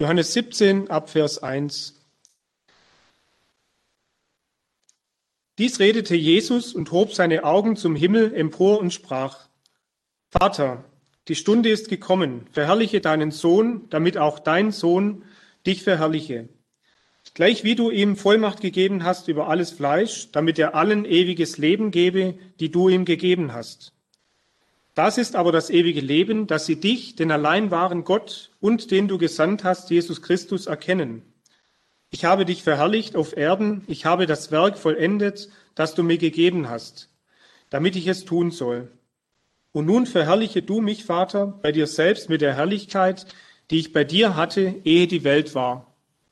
Johannes 17 ab Vers 1. Dies redete Jesus und hob seine Augen zum Himmel empor und sprach: Vater, die Stunde ist gekommen, verherrliche deinen Sohn, damit auch dein Sohn dich verherrliche. Gleich wie du ihm Vollmacht gegeben hast über alles Fleisch, damit er allen ewiges Leben gebe, die du ihm gegeben hast. Das ist aber das ewige Leben, dass sie dich, den allein wahren Gott und den du gesandt hast, Jesus Christus, erkennen. Ich habe dich verherrlicht auf Erden, ich habe das Werk vollendet, das du mir gegeben hast, damit ich es tun soll. Und nun verherrliche du mich, Vater, bei dir selbst mit der Herrlichkeit, die ich bei dir hatte, ehe die Welt war.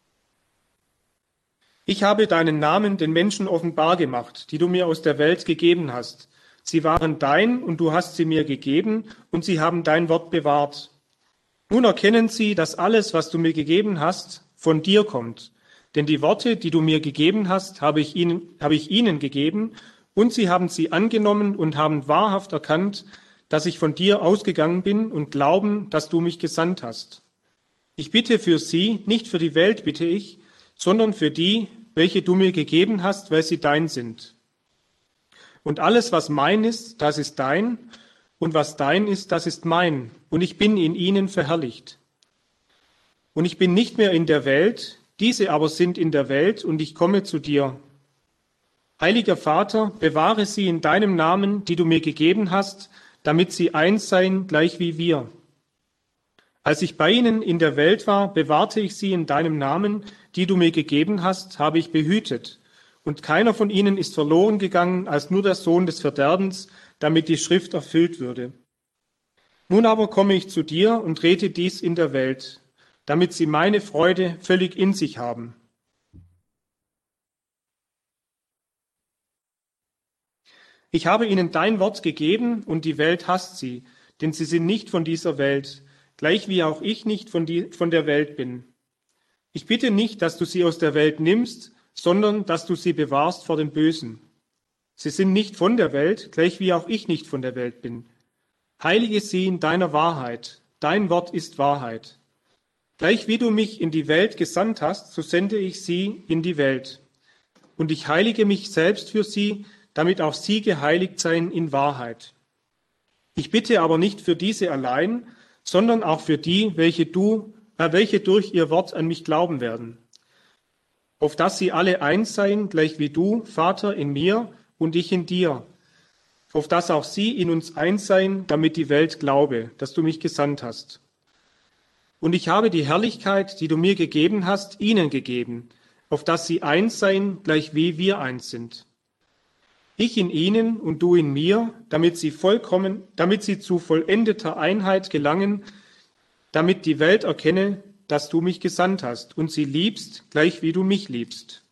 Ich habe deinen Namen den Menschen offenbar gemacht, die du mir aus der Welt gegeben hast. Sie waren dein und du hast sie mir gegeben und sie haben dein Wort bewahrt. Nun erkennen sie, dass alles, was du mir gegeben hast, von dir kommt. Denn die Worte, die du mir gegeben hast, habe ich ihnen gegeben und sie haben sie angenommen und haben wahrhaft erkannt, dass ich von dir ausgegangen bin und glauben, dass du mich gesandt hast. Ich bitte für sie, nicht für die Welt bitte ich, sondern für die, welche du mir gegeben hast, weil sie dein sind. Und alles, was mein ist, das ist dein, und was dein ist, das ist mein, und ich bin in ihnen verherrlicht. Und ich bin nicht mehr in der Welt, diese aber sind in der Welt, und ich komme zu dir. Heiliger Vater, bewahre sie in deinem Namen, die du mir gegeben hast, damit sie eins seien, gleich wie wir. Als ich bei ihnen in der Welt war, bewahrte ich sie in deinem Namen, die du mir gegeben hast, habe ich behütet. Und keiner von ihnen ist verloren gegangen, als nur der Sohn des Verderbens, damit die Schrift erfüllt würde. Nun aber komme ich zu dir und rede dies in der Welt, damit sie meine Freude völlig in sich haben. Ich habe ihnen dein Wort gegeben und die Welt hasst sie, denn sie sind nicht von dieser Welt, gleich wie auch ich nicht von der Welt bin. Ich bitte nicht, dass du sie aus der Welt nimmst, sondern dass du sie bewahrst vor dem Bösen. Sie sind nicht von der Welt, gleich wie auch ich nicht von der Welt bin. Heilige sie in deiner Wahrheit. Dein Wort ist Wahrheit. Gleich wie du mich in die Welt gesandt hast, so sende ich sie in die Welt. Und ich heilige mich selbst für sie, damit auch sie geheiligt seien in Wahrheit. Ich bitte aber nicht für diese allein, sondern auch für die, welche durch ihr Wort an mich glauben werden, auf dass sie alle eins seien, gleich wie du, Vater, in mir und ich in dir, auf dass auch sie in uns eins seien, damit die Welt glaube, dass du mich gesandt hast. Und ich habe die Herrlichkeit, die du mir gegeben hast, ihnen gegeben, auf dass sie eins seien, gleich wie wir eins sind. Ich in ihnen und du in mir, damit sie zu vollendeter Einheit gelangen, damit die Welt erkenne, dass du mich gesandt hast und sie liebst, gleich wie du mich liebst.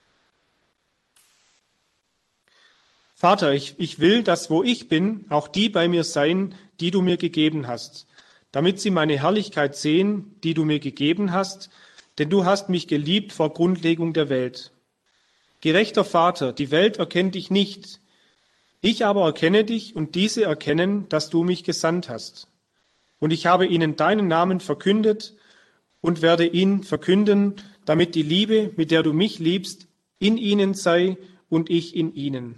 Vater, ich will, dass wo ich bin, auch die bei mir seien, die du mir gegeben hast, damit sie meine Herrlichkeit sehen, die du mir gegeben hast, denn du hast mich geliebt vor Grundlegung der Welt. Gerechter Vater, die Welt erkennt dich nicht, ich aber erkenne dich und diese erkennen, dass du mich gesandt hast. Und ich habe ihnen deinen Namen verkündet und werde ihn verkünden, damit die Liebe, mit der du mich liebst, in ihnen sei und ich in ihnen.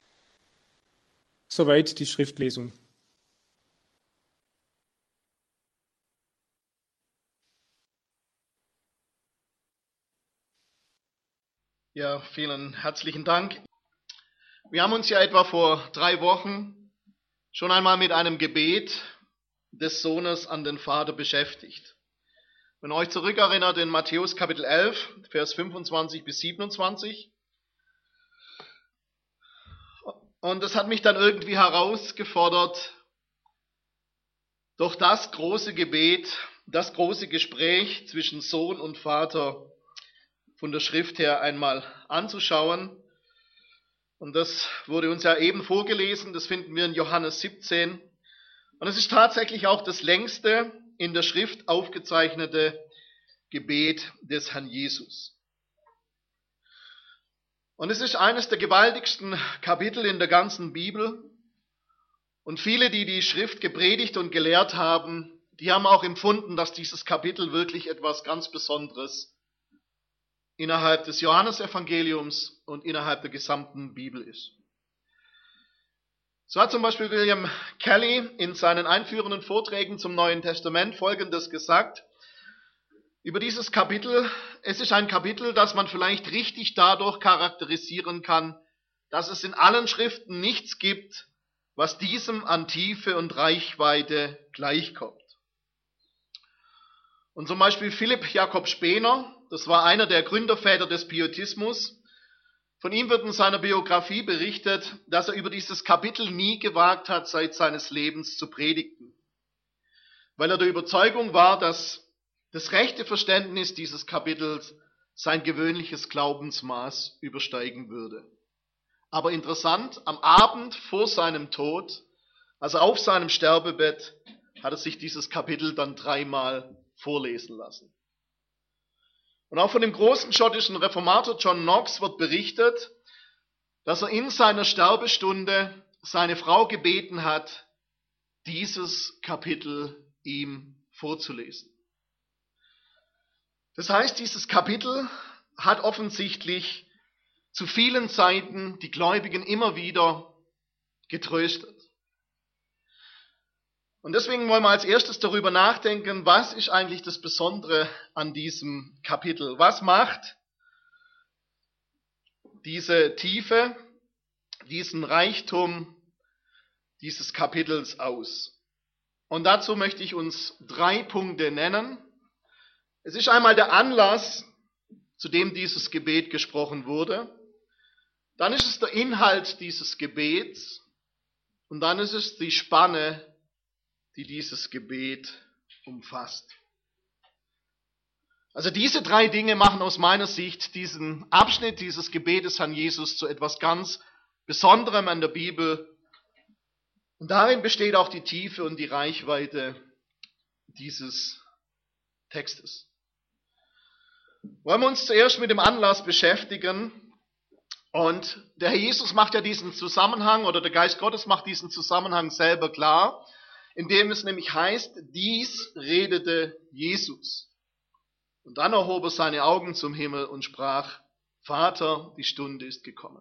Soweit die Schriftlesung. Ja, vielen herzlichen Dank. Wir haben uns ja etwa vor 3 Wochen schon einmal mit einem Gebet des Sohnes an den Vater beschäftigt. Wenn ihr euch zurückerinnert in Matthäus Kapitel 11, Vers 25 bis 27. Und das hat mich dann irgendwie herausgefordert, doch das große Gebet, das große Gespräch zwischen Sohn und Vater von der Schrift her einmal anzuschauen. Und das wurde uns ja eben vorgelesen, das finden wir in Johannes 17. Und es ist tatsächlich auch das längste in der Schrift aufgezeichnete Gebet des Herrn Jesus. Und es ist eines der gewaltigsten Kapitel in der ganzen Bibel. Und viele, die die Schrift gepredigt und gelehrt haben, die haben auch empfunden, dass dieses Kapitel wirklich etwas ganz Besonderes innerhalb des Johannesevangeliums und innerhalb der gesamten Bibel ist. So hat zum Beispiel William Kelly in seinen einführenden Vorträgen zum Neuen Testament Folgendes gesagt über dieses Kapitel: Es ist ein Kapitel, das man vielleicht richtig dadurch charakterisieren kann, dass es in allen Schriften nichts gibt, was diesem an Tiefe und Reichweite gleichkommt. Und zum Beispiel Philipp Jakob Spener, das war einer der Gründerväter des Pietismus, von ihm wird in seiner Biografie berichtet, dass er über dieses Kapitel nie gewagt hat, Zeit seines Lebens zu predigen, weil er der Überzeugung war, dass das rechte Verständnis dieses Kapitels sein gewöhnliches Glaubensmaß übersteigen würde. Aber interessant, am Abend vor seinem Tod, also auf seinem Sterbebett, hat er sich dieses Kapitel dann 3-mal vorlesen lassen. Und auch von dem großen schottischen Reformator John Knox wird berichtet, dass er in seiner Sterbestunde seine Frau gebeten hat, dieses Kapitel ihm vorzulesen. Das heißt, dieses Kapitel hat offensichtlich zu vielen Zeiten die Gläubigen immer wieder getröstet. Und deswegen wollen wir als erstes darüber nachdenken, was ist eigentlich das Besondere an diesem Kapitel? Was macht diese Tiefe, diesen Reichtum dieses Kapitels aus? Und dazu möchte ich uns 3 Punkte nennen. Es ist einmal der Anlass, zu dem dieses Gebet gesprochen wurde. Dann ist es der Inhalt dieses Gebets. Und dann ist es die Spanne, die dieses Gebet umfasst. Also diese 3 Dinge machen aus meiner Sicht diesen Abschnitt dieses Gebetes an Jesus zu etwas ganz Besonderem an der Bibel. Und darin besteht auch die Tiefe und die Reichweite dieses Textes. Wollen wir uns zuerst mit dem Anlass beschäftigen. Und der Herr Jesus macht ja diesen Zusammenhang, oder der Geist Gottes macht diesen Zusammenhang selber klar, indem es nämlich heißt, dies redete Jesus. Und dann erhob er seine Augen zum Himmel und sprach, Vater, die Stunde ist gekommen.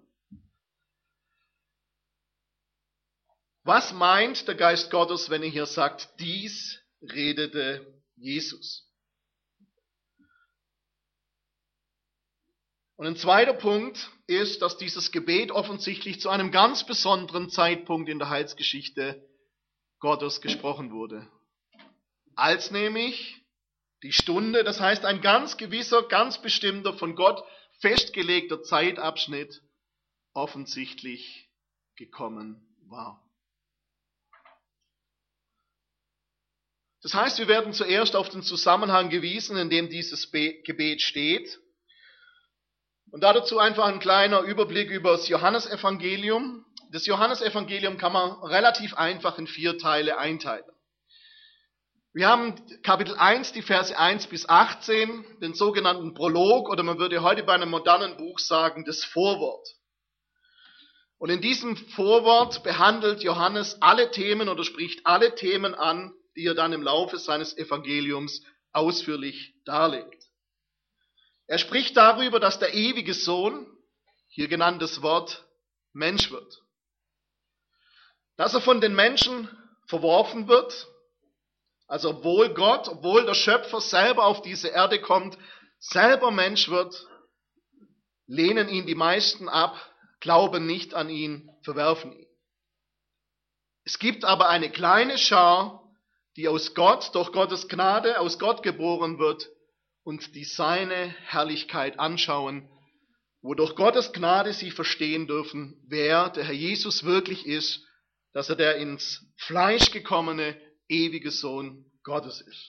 Was meint der Geist Gottes, wenn er hier sagt, dies redete Jesus? Und ein zweiter Punkt ist, dass dieses Gebet offensichtlich zu einem ganz besonderen Zeitpunkt in der Heilsgeschichte Gottes gesprochen wurde. Als nämlich die Stunde, das heißt ein ganz gewisser, ganz bestimmter, von Gott festgelegter Zeitabschnitt offensichtlich gekommen war. Das heißt, wir werden zuerst auf den Zusammenhang gewiesen, in dem dieses Gebet steht. Und dazu einfach ein kleiner Überblick über das Johannesevangelium. Das Johannesevangelium kann man relativ einfach in 4 Teile einteilen. Wir haben Kapitel 1, die Verse 1 bis 18, den sogenannten Prolog, oder man würde heute bei einem modernen Buch sagen, das Vorwort. Und in diesem Vorwort behandelt Johannes alle Themen oder spricht alle Themen an, die er dann im Laufe seines Evangeliums ausführlich darlegt. Er spricht darüber, dass der ewige Sohn, hier genannt das Wort, Mensch wird. Dass er von den Menschen verworfen wird, also obwohl Gott, obwohl der Schöpfer selber auf diese Erde kommt, selber Mensch wird, lehnen ihn die meisten ab, glauben nicht an ihn, verwerfen ihn. Es gibt aber eine kleine Schar, die aus Gott, durch Gottes Gnade, aus Gott geboren wird und die seine Herrlichkeit anschauen, wo durch Gottes Gnade sie verstehen dürfen, wer der Herr Jesus wirklich ist, dass er der ins Fleisch gekommene, ewige Sohn Gottes ist.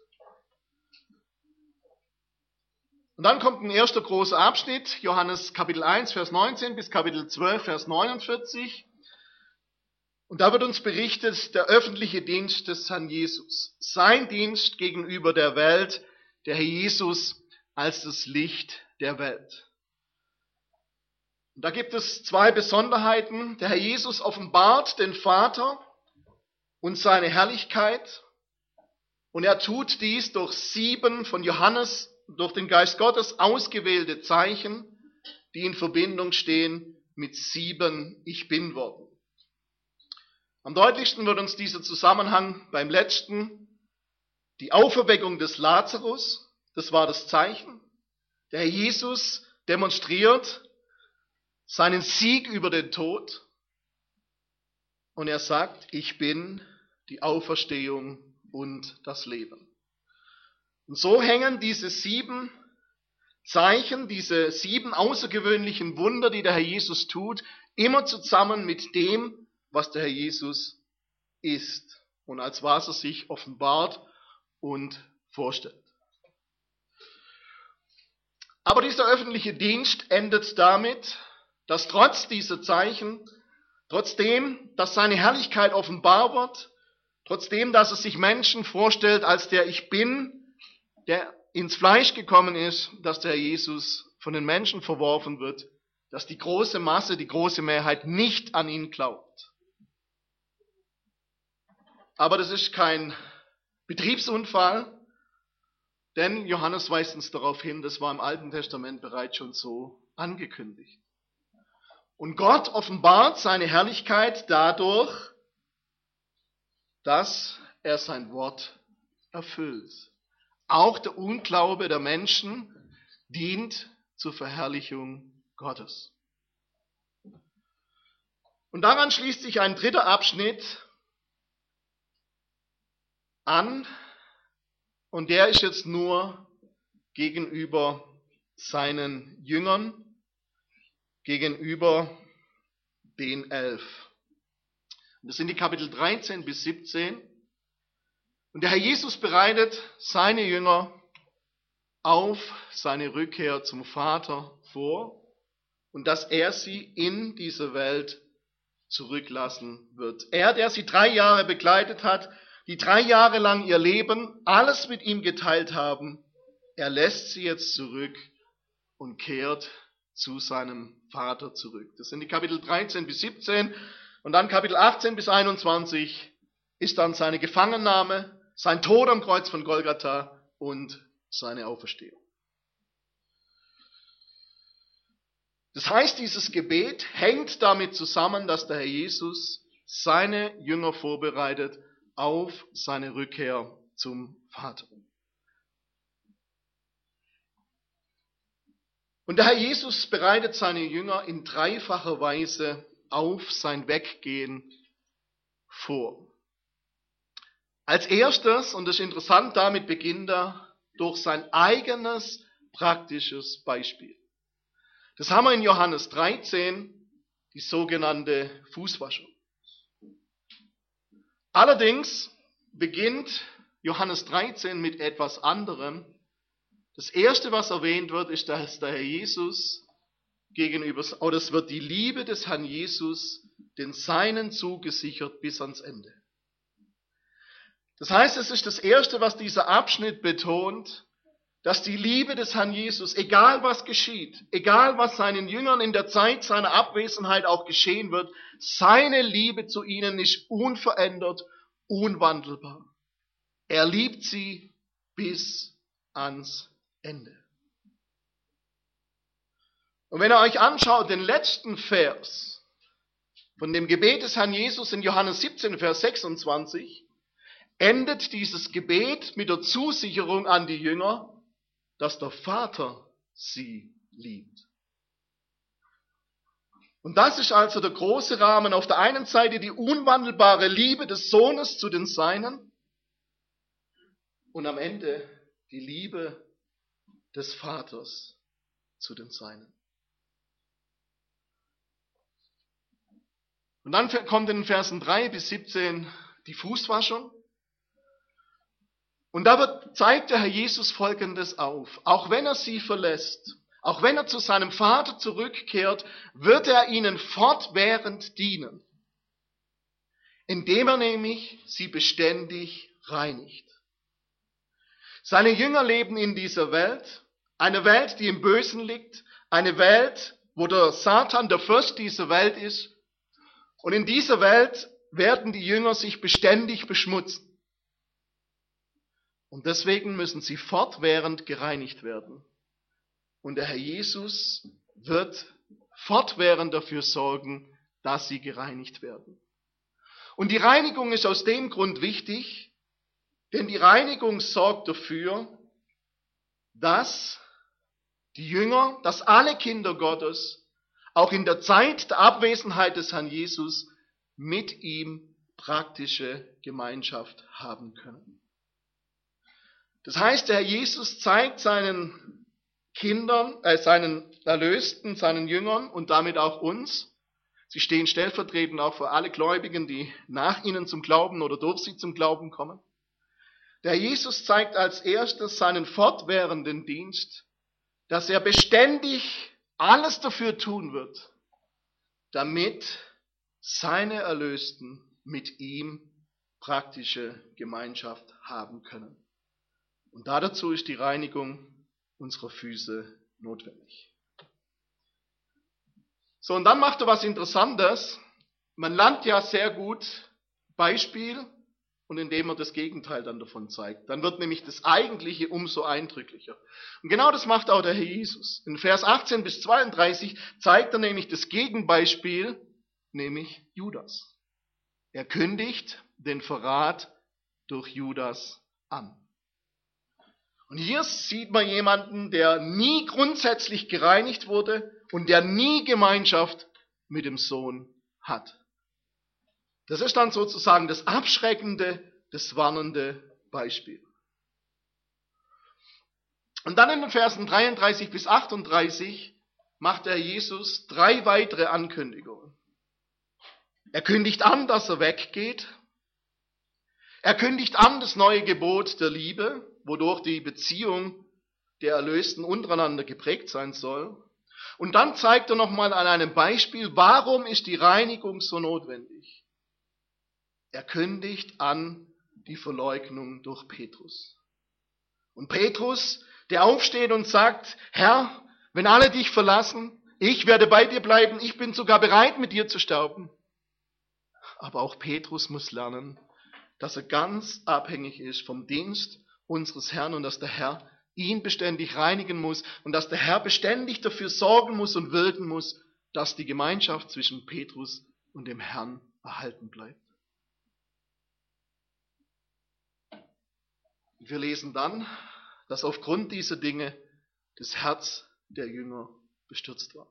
Und dann kommt ein erster großer Abschnitt, Johannes Kapitel 1, Vers 19 bis Kapitel 12, Vers 49. Und da wird uns berichtet, der öffentliche Dienst des Herrn Jesus. Sein Dienst gegenüber der Welt, der Herr Jesus als das Licht der Welt. Und da gibt es 2 Besonderheiten. Der Herr Jesus offenbart den Vater und seine Herrlichkeit. Und er tut dies durch 7 von Johannes, durch den Geist Gottes ausgewählte Zeichen, die in Verbindung stehen mit 7 Ich Bin-Worten. Am deutlichsten wird uns dieser Zusammenhang beim letzten, die Auferweckung des Lazarus, das war das Zeichen. Der Herr Jesus demonstriert seinen Sieg über den Tod und er sagt, ich bin die Auferstehung und das Leben. Und so hängen diese 7 Zeichen, diese 7 außergewöhnlichen Wunder, die der Herr Jesus tut, immer zusammen mit dem, was der Herr Jesus ist und als was er sich offenbart und vorstellt. Aber dieser öffentliche Dienst endet damit, dass trotz dieser Zeichen, trotzdem, dass seine Herrlichkeit offenbar wird, trotzdem, dass er sich Menschen vorstellt als der Ich Bin, der ins Fleisch gekommen ist, dass der Herr Jesus von den Menschen verworfen wird, dass die große Masse, die große Mehrheit nicht an ihn glaubt. Aber das ist kein Betriebsunfall, denn Johannes weist uns darauf hin, das war im Alten Testament bereits schon so angekündigt. Und Gott offenbart seine Herrlichkeit dadurch, dass er sein Wort erfüllt. Auch der Unglaube der Menschen dient zur Verherrlichung Gottes. Und daran schließt sich ein dritter Abschnitt an, und der ist jetzt nur gegenüber seinen Jüngern, gegenüber den 11. Das sind die Kapitel 13 bis 17. Und der Herr Jesus bereitet seine Jünger auf seine Rückkehr zum Vater vor und dass er sie in diese Welt zurücklassen wird. Er, der sie 3 Jahre begleitet hat, die 3 Jahre lang ihr Leben, alles mit ihm geteilt haben, er lässt sie jetzt zurück und kehrt zu seinem Vater zurück. Das sind die Kapitel 13 bis 17 und dann Kapitel 18 bis 21 ist dann seine Gefangennahme, sein Tod am Kreuz von Golgatha und seine Auferstehung. Das heißt, dieses Gebet hängt damit zusammen, dass der Herr Jesus seine Jünger vorbereitet auf seine Rückkehr zum Vater. Und der Herr Jesus bereitet seine Jünger in 3-facher Weise auf sein Weggehen vor. Als erstes, und das ist interessant, damit beginnt er durch sein eigenes praktisches Beispiel. Das haben wir in Johannes 13, die sogenannte Fußwaschung. Allerdings beginnt Johannes 13 mit etwas anderem. Das erste, was erwähnt wird, ist, dass der Herr Jesus gegenüber, oder es wird die Liebe des Herrn Jesus den Seinen zugesichert bis ans Ende. Das heißt, es ist das erste, was dieser Abschnitt betont, dass die Liebe des Herrn Jesus, egal was geschieht, egal was seinen Jüngern in der Zeit seiner Abwesenheit auch geschehen wird, seine Liebe zu ihnen ist unverändert, unwandelbar. Er liebt sie bis ans Ende. Und wenn ihr euch anschaut, den letzten Vers von dem Gebet des Herrn Jesus in Johannes 17, Vers 26, endet dieses Gebet mit der Zusicherung an die Jünger, dass der Vater sie liebt. Und das ist also der große Rahmen. Auf der einen Seite die unwandelbare Liebe des Sohnes zu den Seinen und am Ende die Liebe des Vaters zu den Seinen. Und dann kommt in den Versen 3 bis 17 die Fußwaschung. Und da zeigt der Herr Jesus Folgendes auf. Auch wenn er sie verlässt, auch wenn er zu seinem Vater zurückkehrt, wird er ihnen fortwährend dienen, indem er nämlich sie beständig reinigt. Seine Jünger leben in dieser Welt, eine Welt, die im Bösen liegt, eine Welt, wo der Satan der Fürst dieser Welt ist. Und in dieser Welt werden die Jünger sich beständig beschmutzen. Und deswegen müssen sie fortwährend gereinigt werden. Und der Herr Jesus wird fortwährend dafür sorgen, dass sie gereinigt werden. Und die Reinigung ist aus dem Grund wichtig, denn die Reinigung sorgt dafür, dass die Jünger, dass alle Kinder Gottes auch in der Zeit der Abwesenheit des Herrn Jesus mit ihm praktische Gemeinschaft haben können. Das heißt, der Herr Jesus zeigt seinen Kindern, seinen Erlösten, seinen Jüngern und damit auch uns, sie stehen stellvertretend auch für alle Gläubigen, die nach ihnen zum Glauben oder durch sie zum Glauben kommen. Der Herr Jesus zeigt als erstes seinen fortwährenden Dienst, dass er beständig alles dafür tun wird, damit seine Erlösten mit ihm praktische Gemeinschaft haben können. Und dazu ist die Reinigung unserer Füße notwendig. So, und dann macht er was Interessantes. Man lernt ja sehr gut Beispiel und indem er das Gegenteil dann davon zeigt. Dann wird nämlich das Eigentliche umso eindrücklicher. Und genau das macht auch der Herr Jesus. In Vers 18 bis 32 zeigt er nämlich das Gegenbeispiel, nämlich Judas. Er kündigt den Verrat durch Judas an. Und hier sieht man jemanden, der nie grundsätzlich gereinigt wurde und der nie Gemeinschaft mit dem Sohn hat. Das ist dann sozusagen das abschreckende, das warnende Beispiel. Und dann in den Versen 33 bis 38 macht der Jesus 3 weitere Ankündigungen. Er kündigt an, dass er weggeht. Er kündigt an das neue Gebot der Liebe, wodurch die Beziehung der Erlösten untereinander geprägt sein soll. Und dann zeigt er nochmal an einem Beispiel, warum ist die Reinigung so notwendig. Er kündigt an die Verleugnung durch Petrus. Und Petrus, der aufsteht und sagt, Herr, wenn alle dich verlassen, ich werde bei dir bleiben, ich bin sogar bereit, mit dir zu sterben. Aber auch Petrus muss lernen, dass er ganz abhängig ist vom Dienst unseres Herrn und dass der Herr ihn beständig reinigen muss und dass der Herr beständig dafür sorgen muss und wirken muss, dass die Gemeinschaft zwischen Petrus und dem Herrn erhalten bleibt. Wir lesen dann, dass aufgrund dieser Dinge das Herz der Jünger bestürzt war.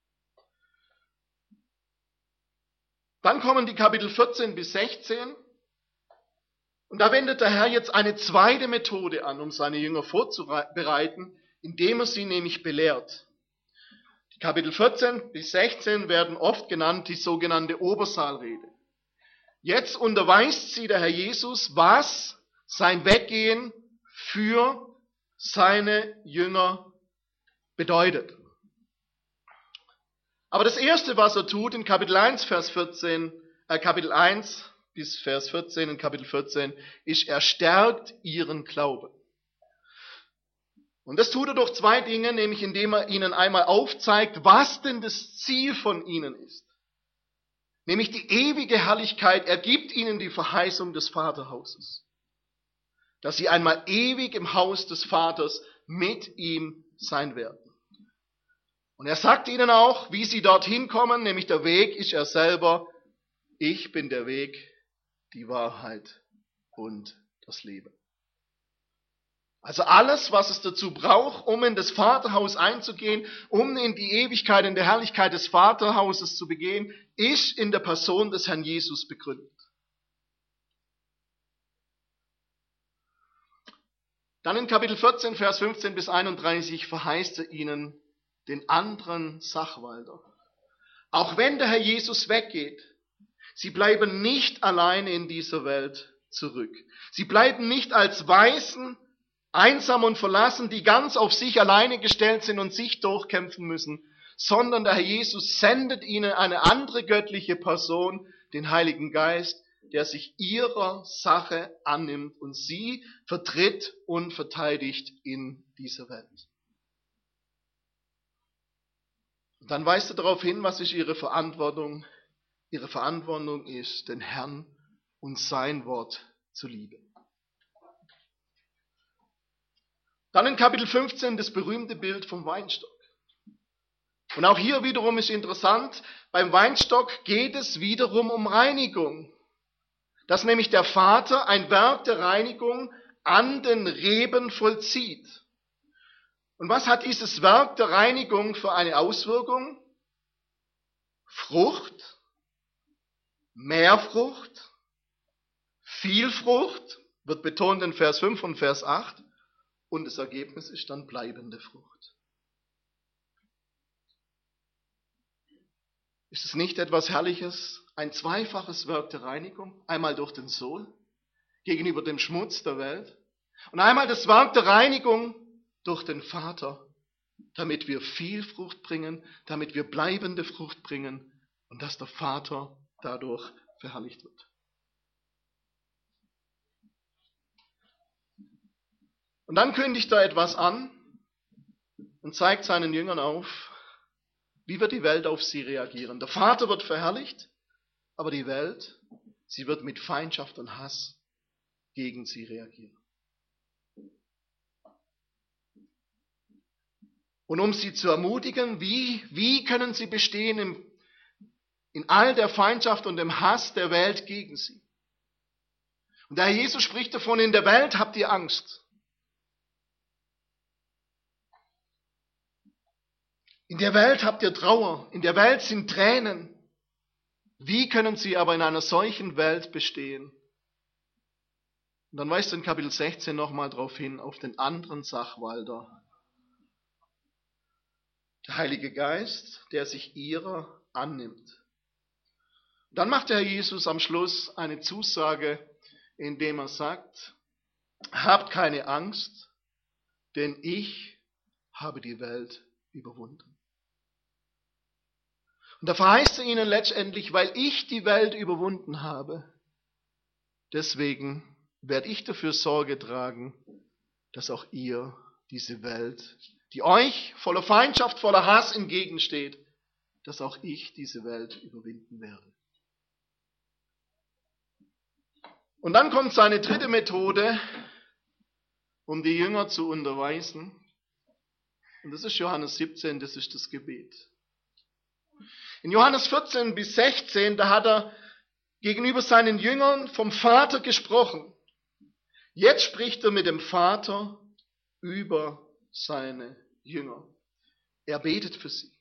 Dann kommen die Kapitel 14 bis 16 und da wendet der Herr jetzt eine zweite Methode an, um seine Jünger vorzubereiten, indem er sie nämlich belehrt. Die Kapitel 14 bis 16 werden oft genannt die sogenannte Obersaalrede. Jetzt unterweist sie der Herr Jesus, was sein Weggehen für seine Jünger bedeutet. Aber das Erste, was er tut in Kapitel 1 bis Vers 14 in Kapitel 14, ist, er stärkt ihren Glauben. Und das tut er durch 2 Dinge, nämlich indem er ihnen einmal aufzeigt, was denn das Ziel von ihnen ist. Nämlich die ewige Herrlichkeit. Er gibt ihnen die Verheißung des Vaterhauses. Dass sie einmal ewig im Haus des Vaters mit ihm sein werden. Und er sagt ihnen auch, wie sie dorthin kommen, nämlich der Weg ist er selber. Ich bin der Weg, die Wahrheit und das Leben. Also alles, was es dazu braucht, um in das Vaterhaus einzugehen, um in die Ewigkeit, in der Herrlichkeit des Vaterhauses zu begehen, ist in der Person des Herrn Jesus begründet. Dann in Kapitel 14, Vers 15 bis 31 verheißt er ihnen den anderen Sachwalter. Auch wenn der Herr Jesus weggeht, sie bleiben nicht alleine in dieser Welt zurück. Sie bleiben nicht als Waisen, einsam und verlassen, die ganz auf sich alleine gestellt sind und sich durchkämpfen müssen, sondern der Herr Jesus sendet ihnen eine andere göttliche Person, den Heiligen Geist, der sich ihrer Sache annimmt und sie vertritt und verteidigt in dieser Welt. Und dann weist er darauf hin, was ist ihre Verantwortung. Ihre Verantwortung ist, den Herrn und sein Wort zu lieben. Dann in Kapitel 15 das berühmte Bild vom Weinstock. Und auch hier wiederum ist interessant, beim Weinstock geht es wiederum um Reinigung. Dass nämlich der Vater ein Werk der Reinigung an den Reben vollzieht. Und was hat dieses Werk der Reinigung für eine Auswirkung? Frucht, mehr Frucht, viel Frucht, wird betont in Vers 5 und Vers 8. Und das Ergebnis ist dann bleibende Frucht. Ist es nicht etwas Herrliches? Ein zweifaches Werk der Reinigung. Einmal durch den Sohn gegenüber dem Schmutz der Welt. Und einmal das Werk der Reinigung durch den Vater, damit wir viel Frucht bringen, damit wir bleibende Frucht bringen und dass der Vater dadurch verherrlicht wird. Und dann kündigt er etwas an und zeigt seinen Jüngern auf, wie wird die Welt auf sie reagieren. Der Vater wird verherrlicht, aber die Welt, sie wird mit Feindschaft und Hass gegen sie reagieren. Und um sie zu ermutigen, wie können sie bestehen in all der Feindschaft und dem Hass der Welt gegen sie? Und der Herr Jesus spricht davon, in der Welt habt ihr Angst. In der Welt habt ihr Trauer, in der Welt sind Tränen. Wie können sie aber in einer solchen Welt bestehen? Und dann weist er in Kapitel 16 nochmal darauf hin, auf den anderen Sachwalter. Der Heilige Geist, der sich ihrer annimmt. Und dann macht der Herr Jesus am Schluss eine Zusage, indem er sagt, habt keine Angst, denn ich habe die Welt überwunden. Und da verheißt er ihnen letztendlich, weil ich die Welt überwunden habe, deswegen werde ich dafür Sorge tragen, dass auch ihr diese Welt, die euch voller Feindschaft, voller Hass entgegensteht, dass auch ich diese Welt überwinden werde. Und dann kommt seine dritte Methode, um die Jünger zu unterweisen. Und das ist Johannes 17, das ist das Gebet. In Johannes 14 bis 16, da hat er gegenüber seinen Jüngern vom Vater gesprochen. Jetzt spricht er mit dem Vater über seine Jünger. Er betet für sie.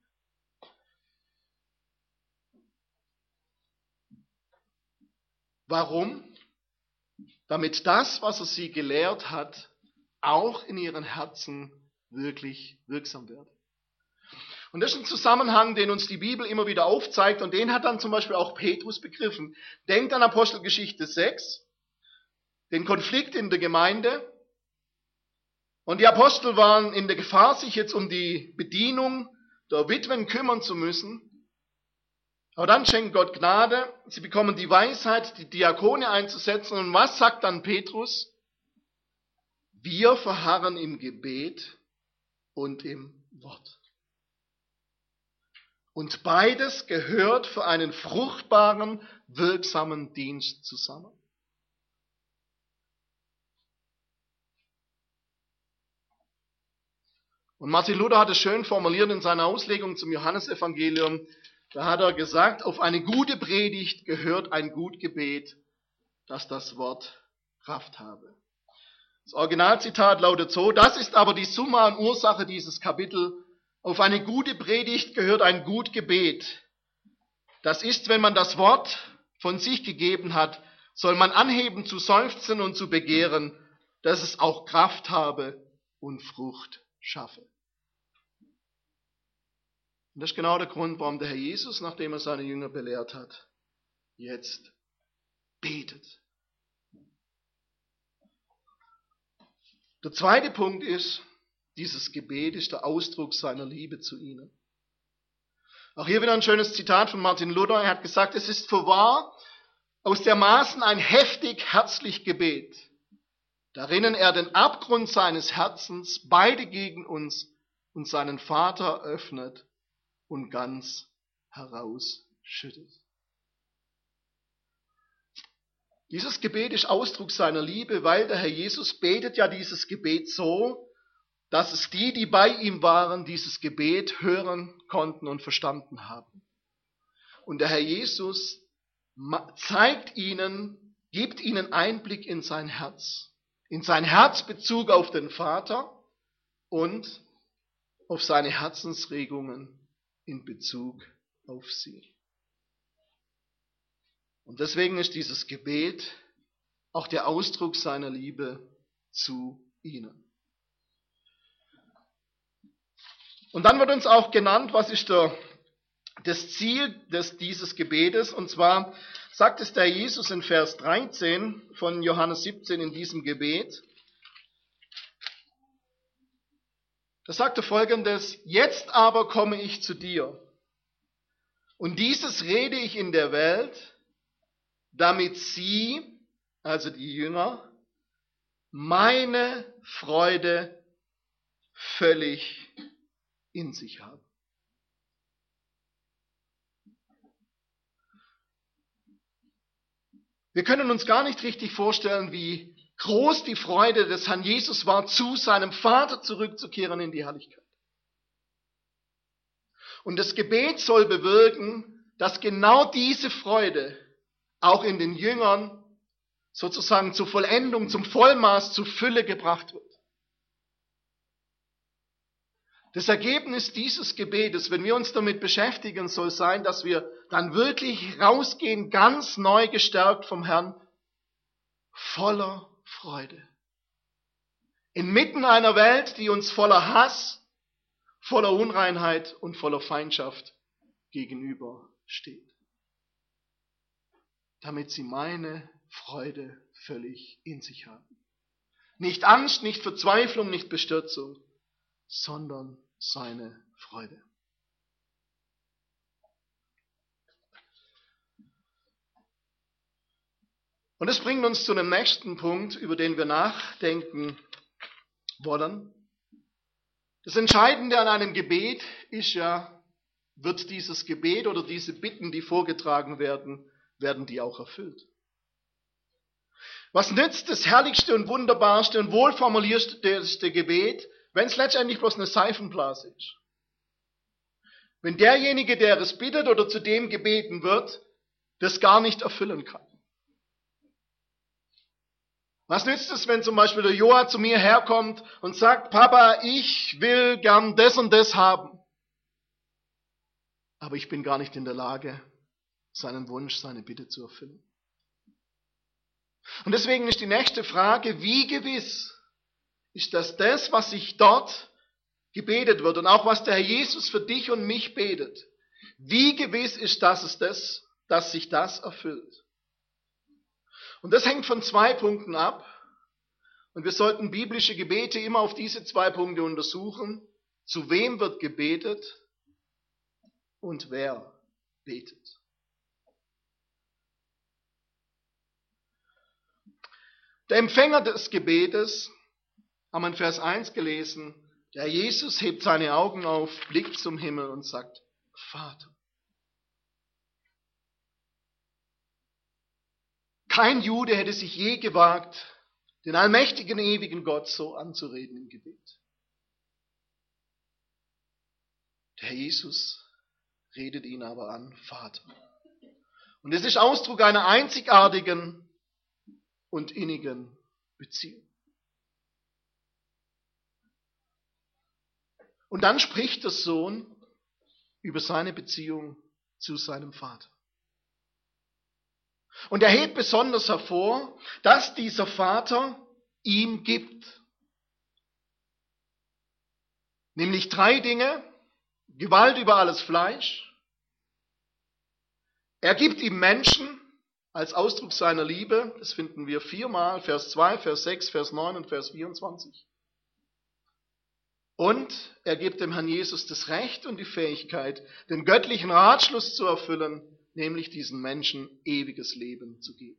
Warum? Damit das, was er sie gelehrt hat, auch in ihren Herzen wirklich wirksam wird. Und das ist ein Zusammenhang, den uns die Bibel immer wieder aufzeigt und den hat dann zum Beispiel auch Petrus begriffen. Denkt an Apostelgeschichte 6, den Konflikt in der Gemeinde. Und die Apostel waren in der Gefahr, sich jetzt um die Bedienung der Witwen kümmern zu müssen. Aber dann schenkt Gott Gnade, sie bekommen die Weisheit, die Diakone einzusetzen. Und was sagt dann Petrus? Wir verharren im Gebet und im Wort. Und beides gehört für einen fruchtbaren, wirksamen Dienst zusammen. Und Martin Luther hat es schön formuliert in seiner Auslegung zum Johannesevangelium. Da hat er gesagt, auf eine gute Predigt gehört ein gut Gebet, dass das Wort Kraft habe. Das Originalzitat lautet so, das ist aber die Summa und Ursache dieses Kapitels. Auf eine gute Predigt gehört ein gut Gebet. Das ist, wenn man das Wort von sich gegeben hat, soll man anheben zu seufzen und zu begehren, dass es auch Kraft habe und Frucht schaffe. Und das ist genau der Grund, warum der Herr Jesus, nachdem er seine Jünger belehrt hat, jetzt betet. Der zweite Punkt ist, dieses Gebet ist der Ausdruck seiner Liebe zu ihnen. Auch hier wieder ein schönes Zitat von Martin Luther. Er hat gesagt, es ist fürwahr aus der Maßen ein heftig herzlich Gebet, darinnen er den Abgrund seines Herzens beide gegen uns und seinen Vater öffnet und ganz herausschüttet. Dieses Gebet ist Ausdruck seiner Liebe, weil der Herr Jesus betet ja dieses Gebet so, dass es die, die bei ihm waren, dieses Gebet hören konnten und verstanden haben. Und der Herr Jesus gibt ihnen Einblick in sein Herzbezug auf den Vater und auf seine Herzensregungen in Bezug auf sie. Und deswegen ist dieses Gebet auch der Ausdruck seiner Liebe zu ihnen. Und dann wird uns auch genannt, was ist das Ziel dieses Gebetes. Und zwar sagt es der Jesus in Vers 13 von Johannes 17 in diesem Gebet. Da sagt er Folgendes: Jetzt aber komme ich zu dir. Und dieses rede ich in der Welt, damit sie, also die Jünger, meine Freude völlig in sich haben. Wir können uns gar nicht richtig vorstellen, wie groß die Freude des Herrn Jesus war, zu seinem Vater zurückzukehren in die Herrlichkeit. Und das Gebet soll bewirken, dass genau diese Freude auch in den Jüngern sozusagen zur Vollendung, zum Vollmaß, zur Fülle gebracht wird. Das Ergebnis dieses Gebetes, wenn wir uns damit beschäftigen, soll sein, dass wir dann wirklich rausgehen, ganz neu gestärkt vom Herrn, voller Freude. Inmitten einer Welt, die uns voller Hass, voller Unreinheit und voller Feindschaft gegenübersteht. Damit sie meine Freude völlig in sich haben. Nicht Angst, nicht Verzweiflung, nicht Bestürzung, sondern seine Freude. Und das bringt uns zu dem nächsten Punkt, über den wir nachdenken wollen. Das Entscheidende an einem Gebet ist ja, wird dieses Gebet oder diese Bitten, die vorgetragen werden, werden die auch erfüllt. Was nützt das herrlichste und wunderbarste und wohlformulierteste Gebet, wenn es letztendlich bloß eine Seifenblase ist? Wenn derjenige, der es bittet oder zu dem gebeten wird, das gar nicht erfüllen kann. Was nützt es, wenn zum Beispiel der Joa zu mir herkommt und sagt, Papa, ich will gern das und das haben. Aber ich bin gar nicht in der Lage, seinen Wunsch, seine Bitte zu erfüllen. Und deswegen ist die nächste Frage, wie gewiss ist das, was sich dort gebetet wird und auch was der Herr Jesus für dich und mich betet, wie gewiss ist dass sich das erfüllt? Und das hängt von 2 Punkten ab. Und wir sollten biblische Gebete immer auf diese 2 Punkte untersuchen. Zu wem wird gebetet und wer betet? Der Empfänger des Gebetes, haben wir in Vers 1 gelesen, der Jesus hebt seine Augen auf, blickt zum Himmel und sagt, Vater. Kein Jude hätte sich je gewagt, den allmächtigen, ewigen Gott so anzureden im Gebet. Der Herr Jesus redet ihn aber an, Vater. Und es ist Ausdruck einer einzigartigen und innigen Beziehung. Und dann spricht der Sohn über seine Beziehung zu seinem Vater. Und er hebt besonders hervor, dass dieser Vater ihm gibt. Nämlich 3 Dinge: Gewalt über alles Fleisch. Er gibt ihm Menschen als Ausdruck seiner Liebe. Das finden wir 4-mal, Vers 2, Vers 6, Vers 9 und Vers 24. Und er gibt dem Herrn Jesus das Recht und die Fähigkeit, den göttlichen Ratschluss zu erfüllen, nämlich diesen Menschen ewiges Leben zu geben.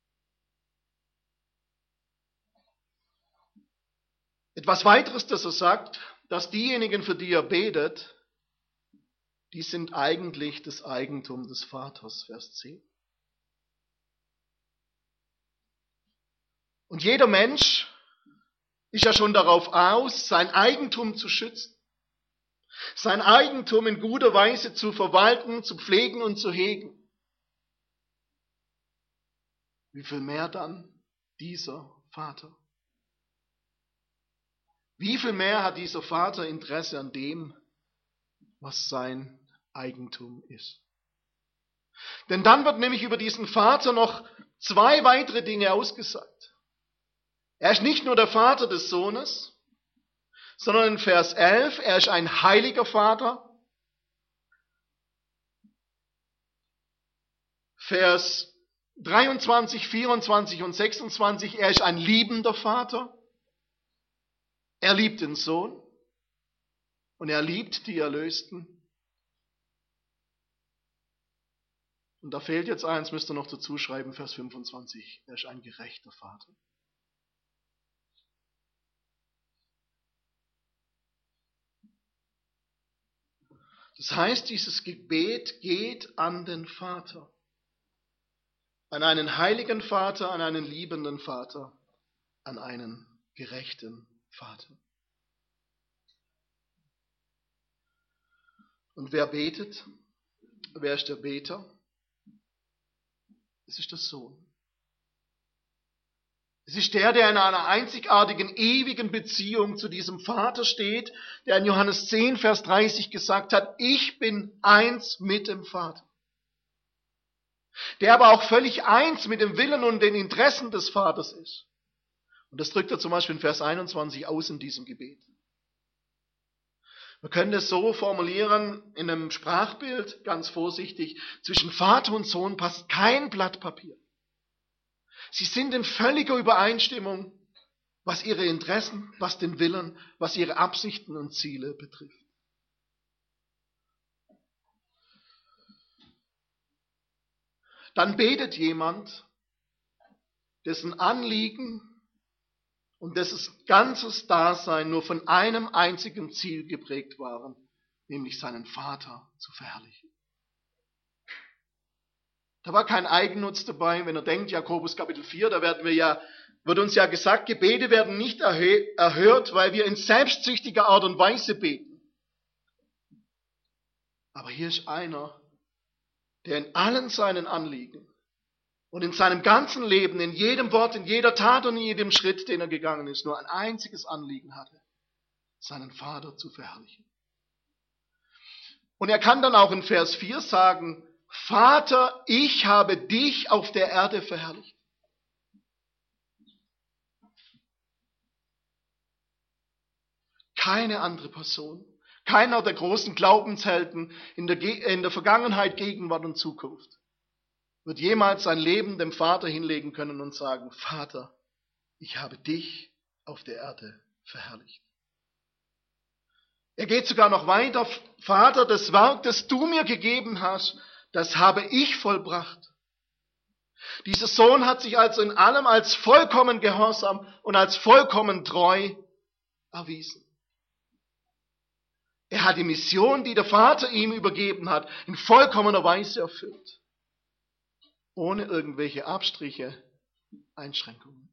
Etwas weiteres, das er sagt, dass diejenigen, für die er betet, die sind eigentlich das Eigentum des Vaters, Vers 10. Und jeder Mensch, ist ja schon darauf aus, sein Eigentum zu schützen, sein Eigentum in guter Weise zu verwalten, zu pflegen und zu hegen. Wie viel mehr dann dieser Vater? Wie viel mehr hat dieser Vater Interesse an dem, was sein Eigentum ist? Denn dann wird nämlich über diesen Vater noch zwei weitere Dinge ausgesagt. Er ist nicht nur der Vater des Sohnes, sondern in Vers 11, er ist ein heiliger Vater. Vers 23, 24 und 26, er ist ein liebender Vater. Er liebt den Sohn und er liebt die Erlösten. Und da fehlt jetzt eins, müsst ihr noch dazu schreiben, Vers 25, er ist ein gerechter Vater. Das heißt, dieses Gebet geht an den Vater, an einen heiligen Vater, an einen liebenden Vater, an einen gerechten Vater. Und wer betet? Wer ist der Beter? Es ist der Sohn. Es ist der in einer einzigartigen, ewigen Beziehung zu diesem Vater steht, der in Johannes 10, Vers 30 gesagt hat, ich bin eins mit dem Vater. Der aber auch völlig eins mit dem Willen und den Interessen des Vaters ist. Und das drückt er zum Beispiel in Vers 21 aus in diesem Gebet. Wir können das so formulieren in einem Sprachbild, ganz vorsichtig, zwischen Vater und Sohn passt kein Blatt Papier. Sie sind in völliger Übereinstimmung, was ihre Interessen, was den Willen, was ihre Absichten und Ziele betrifft. Dann betet jemand, dessen Anliegen und dessen ganzes Dasein nur von einem einzigen Ziel geprägt waren, nämlich seinen Vater zu verherrlichen. Da war kein Eigennutz dabei, wenn er denkt, Jakobus Kapitel 4, da wird uns ja gesagt, Gebete werden nicht erhört, weil wir in selbstsüchtiger Art und Weise beten. Aber hier ist einer, der in allen seinen Anliegen und in seinem ganzen Leben, in jedem Wort, in jeder Tat und in jedem Schritt, den er gegangen ist, nur ein einziges Anliegen hatte, seinen Vater zu verherrlichen. Und er kann dann auch in Vers 4 sagen, Vater, ich habe dich auf der Erde verherrlicht. Keine andere Person, keiner der großen Glaubenshelden in der Vergangenheit, Gegenwart und Zukunft wird jemals sein Leben dem Vater hinlegen können und sagen, Vater, ich habe dich auf der Erde verherrlicht. Er geht sogar noch weiter, Vater, das Werk, das du mir gegeben hast, das habe ich vollbracht. Dieser Sohn hat sich also in allem als vollkommen gehorsam und als vollkommen treu erwiesen. Er hat die Mission, die der Vater ihm übergeben hat, in vollkommener Weise erfüllt. Ohne irgendwelche Abstriche, Einschränkungen.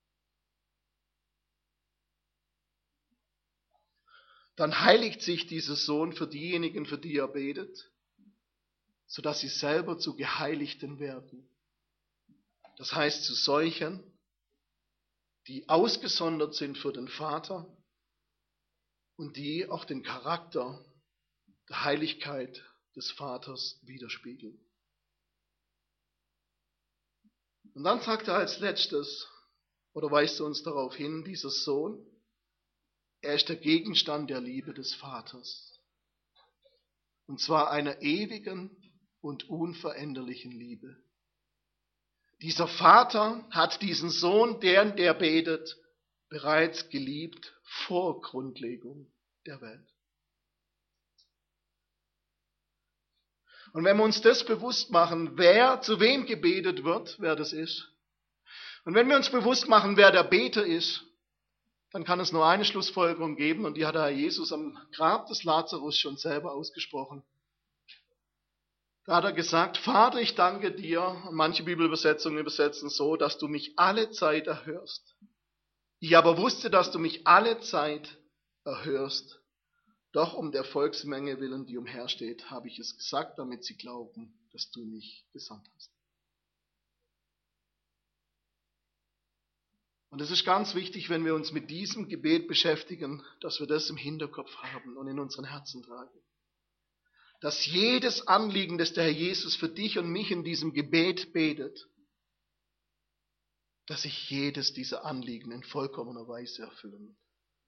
Dann heiligt sich dieser Sohn für diejenigen, für die er betet, sodass sie selber zu Geheiligten werden. Das heißt zu solchen, die ausgesondert sind für den Vater und die auch den Charakter der Heiligkeit des Vaters widerspiegeln. Und dann sagt er als letztes, oder weist er uns darauf hin, dieser Sohn, er ist der Gegenstand der Liebe des Vaters. Und zwar einer ewigen und unveränderlichen Liebe. Dieser Vater hat diesen Sohn, der betet, bereits geliebt vor Grundlegung der Welt. Und wenn wir uns das bewusst machen, wer zu wem gebetet wird, wer das ist, und wenn wir uns bewusst machen, wer der Beter ist, dann kann es nur eine Schlussfolgerung geben, und die hat der Herr Jesus am Grab des Lazarus schon selber ausgesprochen. Da hat er gesagt, Vater, ich danke dir, und manche Bibelübersetzungen übersetzen so, dass du mich alle Zeit erhörst. Ich aber wusste, dass du mich alle Zeit erhörst. Doch um der Volksmenge willen, die umhersteht, habe ich es gesagt, damit sie glauben, dass du mich gesandt hast. Und es ist ganz wichtig, wenn wir uns mit diesem Gebet beschäftigen, dass wir das im Hinterkopf haben und in unseren Herzen tragen. Dass jedes Anliegen, das der Herr Jesus für dich und mich in diesem Gebet betet, dass sich jedes dieser Anliegen in vollkommener Weise erfüllen wird.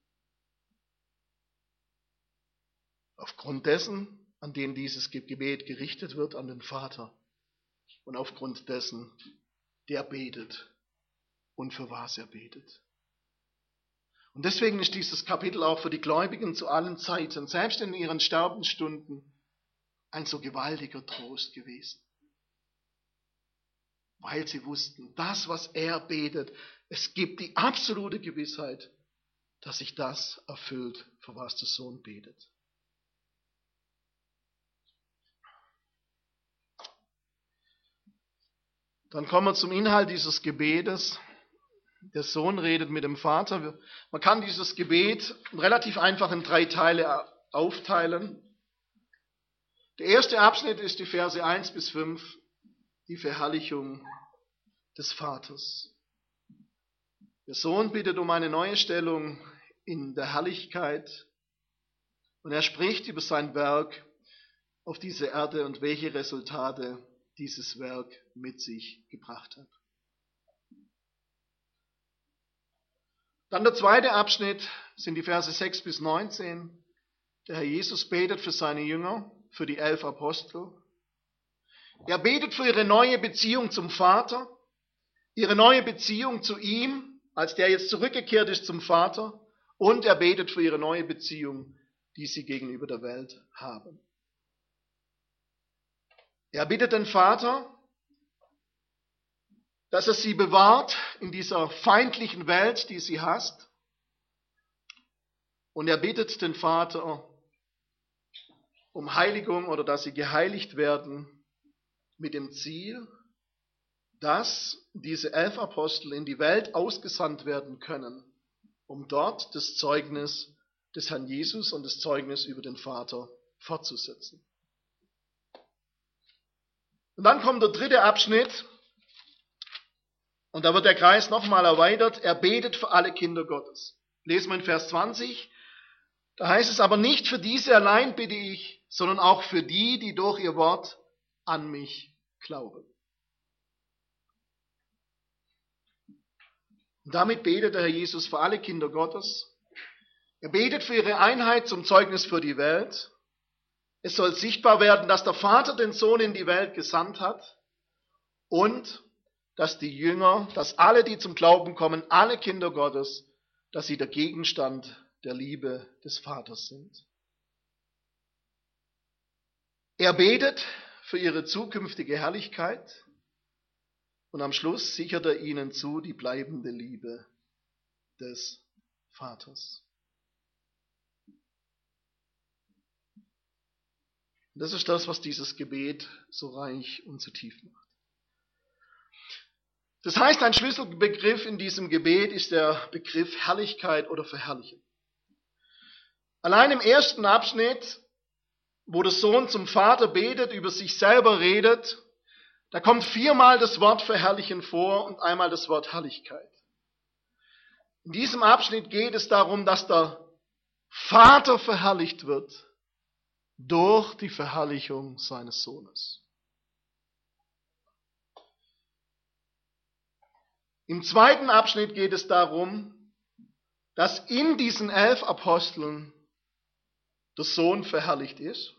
Aufgrund dessen, an den dieses Gebet gerichtet wird, an den Vater. Und aufgrund dessen, der betet und für was er betet. Und deswegen ist dieses Kapitel auch für die Gläubigen zu allen Zeiten, selbst in ihren Sterbensstunden, ein so gewaltiger Trost gewesen. Weil sie wussten, das, was er betet, es gibt die absolute Gewissheit, dass sich das erfüllt, für was der Sohn betet. Dann kommen wir zum Inhalt dieses Gebetes. Der Sohn redet mit dem Vater. Man kann dieses Gebet relativ einfach in 3 Teile aufteilen. Der erste Abschnitt ist die Verse 1 bis 5, die Verherrlichung des Vaters. Der Sohn bittet um eine neue Stellung in der Herrlichkeit und er spricht über sein Werk auf dieser Erde und welche Resultate dieses Werk mit sich gebracht hat. Dann der zweite Abschnitt sind die Verse 6 bis 19. Der Herr Jesus betet für seine Jünger, für die 11 Apostel. Er betet für ihre neue Beziehung zum Vater, ihre neue Beziehung zu ihm, als der jetzt zurückgekehrt ist zum Vater, und er betet für ihre neue Beziehung, die sie gegenüber der Welt haben. Er bittet den Vater, dass er sie bewahrt in dieser feindlichen Welt, die sie hasst. Und er bittet den Vater um Heiligung oder dass sie geheiligt werden mit dem Ziel, dass diese 11 Apostel in die Welt ausgesandt werden können, um dort das Zeugnis des Herrn Jesus und das Zeugnis über den Vater fortzusetzen. Und dann kommt der dritte Abschnitt und da wird der Kreis nochmal erweitert. Er betet für alle Kinder Gottes. Lesen wir in Vers 20. Da heißt es aber nicht für diese allein bitte ich, sondern auch für die, die durch ihr Wort an mich glauben. Und damit betet der Herr Jesus für alle Kinder Gottes. Er betet für ihre Einheit zum Zeugnis für die Welt. Es soll sichtbar werden, dass der Vater den Sohn in die Welt gesandt hat und dass die Jünger, dass alle, die zum Glauben kommen, alle Kinder Gottes, dass sie der Gegenstand der Liebe des Vaters sind. Er betet für ihre zukünftige Herrlichkeit und am Schluss sichert er ihnen zu die bleibende Liebe des Vaters. Und das ist das, was dieses Gebet so reich und so tief macht. Das heißt, ein Schlüsselbegriff in diesem Gebet ist der Begriff Herrlichkeit oder Verherrlichen. Allein im ersten Abschnitt, wo der Sohn zum Vater betet, über sich selber redet, da kommt 4-mal das Wort Verherrlichen vor und einmal das Wort Herrlichkeit. In diesem Abschnitt geht es darum, dass der Vater verherrlicht wird durch die Verherrlichung seines Sohnes. Im zweiten Abschnitt geht es darum, dass in diesen 11 Aposteln der Sohn verherrlicht ist.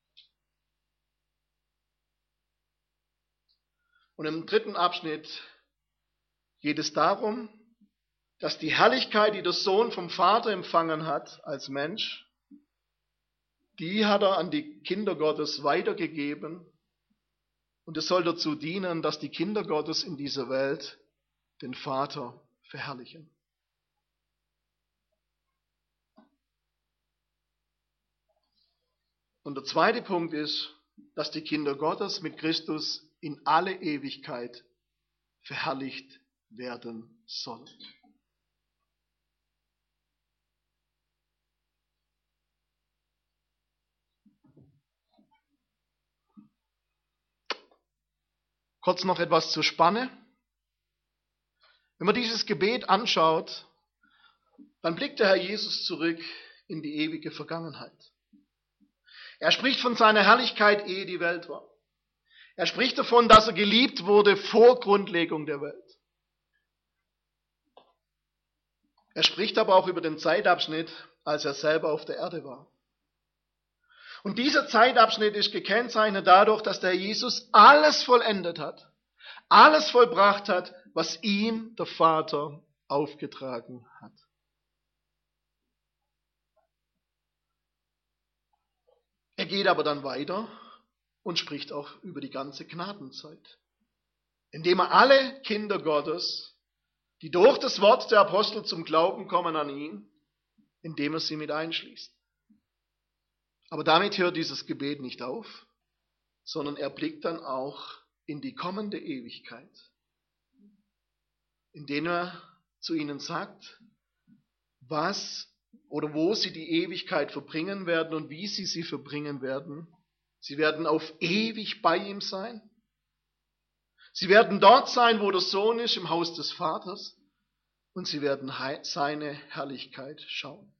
Und im dritten Abschnitt geht es darum, dass die Herrlichkeit, die der Sohn vom Vater empfangen hat als Mensch, die hat er an die Kinder Gottes weitergegeben. Und es soll dazu dienen, dass die Kinder Gottes in dieser Welt den Vater verherrlichen. Und der zweite Punkt ist, dass die Kinder Gottes mit Christus in alle Ewigkeit verherrlicht werden sollen. Kurz noch etwas zur Spanne. Wenn man dieses Gebet anschaut, dann blickt der Herr Jesus zurück in die ewige Vergangenheit. Er spricht von seiner Herrlichkeit, ehe die Welt war. Er spricht davon, dass er geliebt wurde vor Grundlegung der Welt. Er spricht aber auch über den Zeitabschnitt, als er selber auf der Erde war. Und dieser Zeitabschnitt ist gekennzeichnet dadurch, dass der Herr Jesus alles vollendet hat, alles vollbracht hat, was ihm der Vater aufgetragen hat. Er geht aber dann weiter und spricht auch über die ganze Gnadenzeit, indem er alle Kinder Gottes, die durch das Wort der Apostel zum Glauben kommen an ihn, indem er sie mit einschließt. Aber damit hört dieses Gebet nicht auf, sondern er blickt dann auch in die kommende Ewigkeit, indem er zu ihnen sagt, was oder wo sie die Ewigkeit verbringen werden und wie sie verbringen werden. Sie werden auf ewig bei ihm sein. Sie werden dort sein, wo der Sohn ist, im Haus des Vaters. Und sie werden seine Herrlichkeit schauen.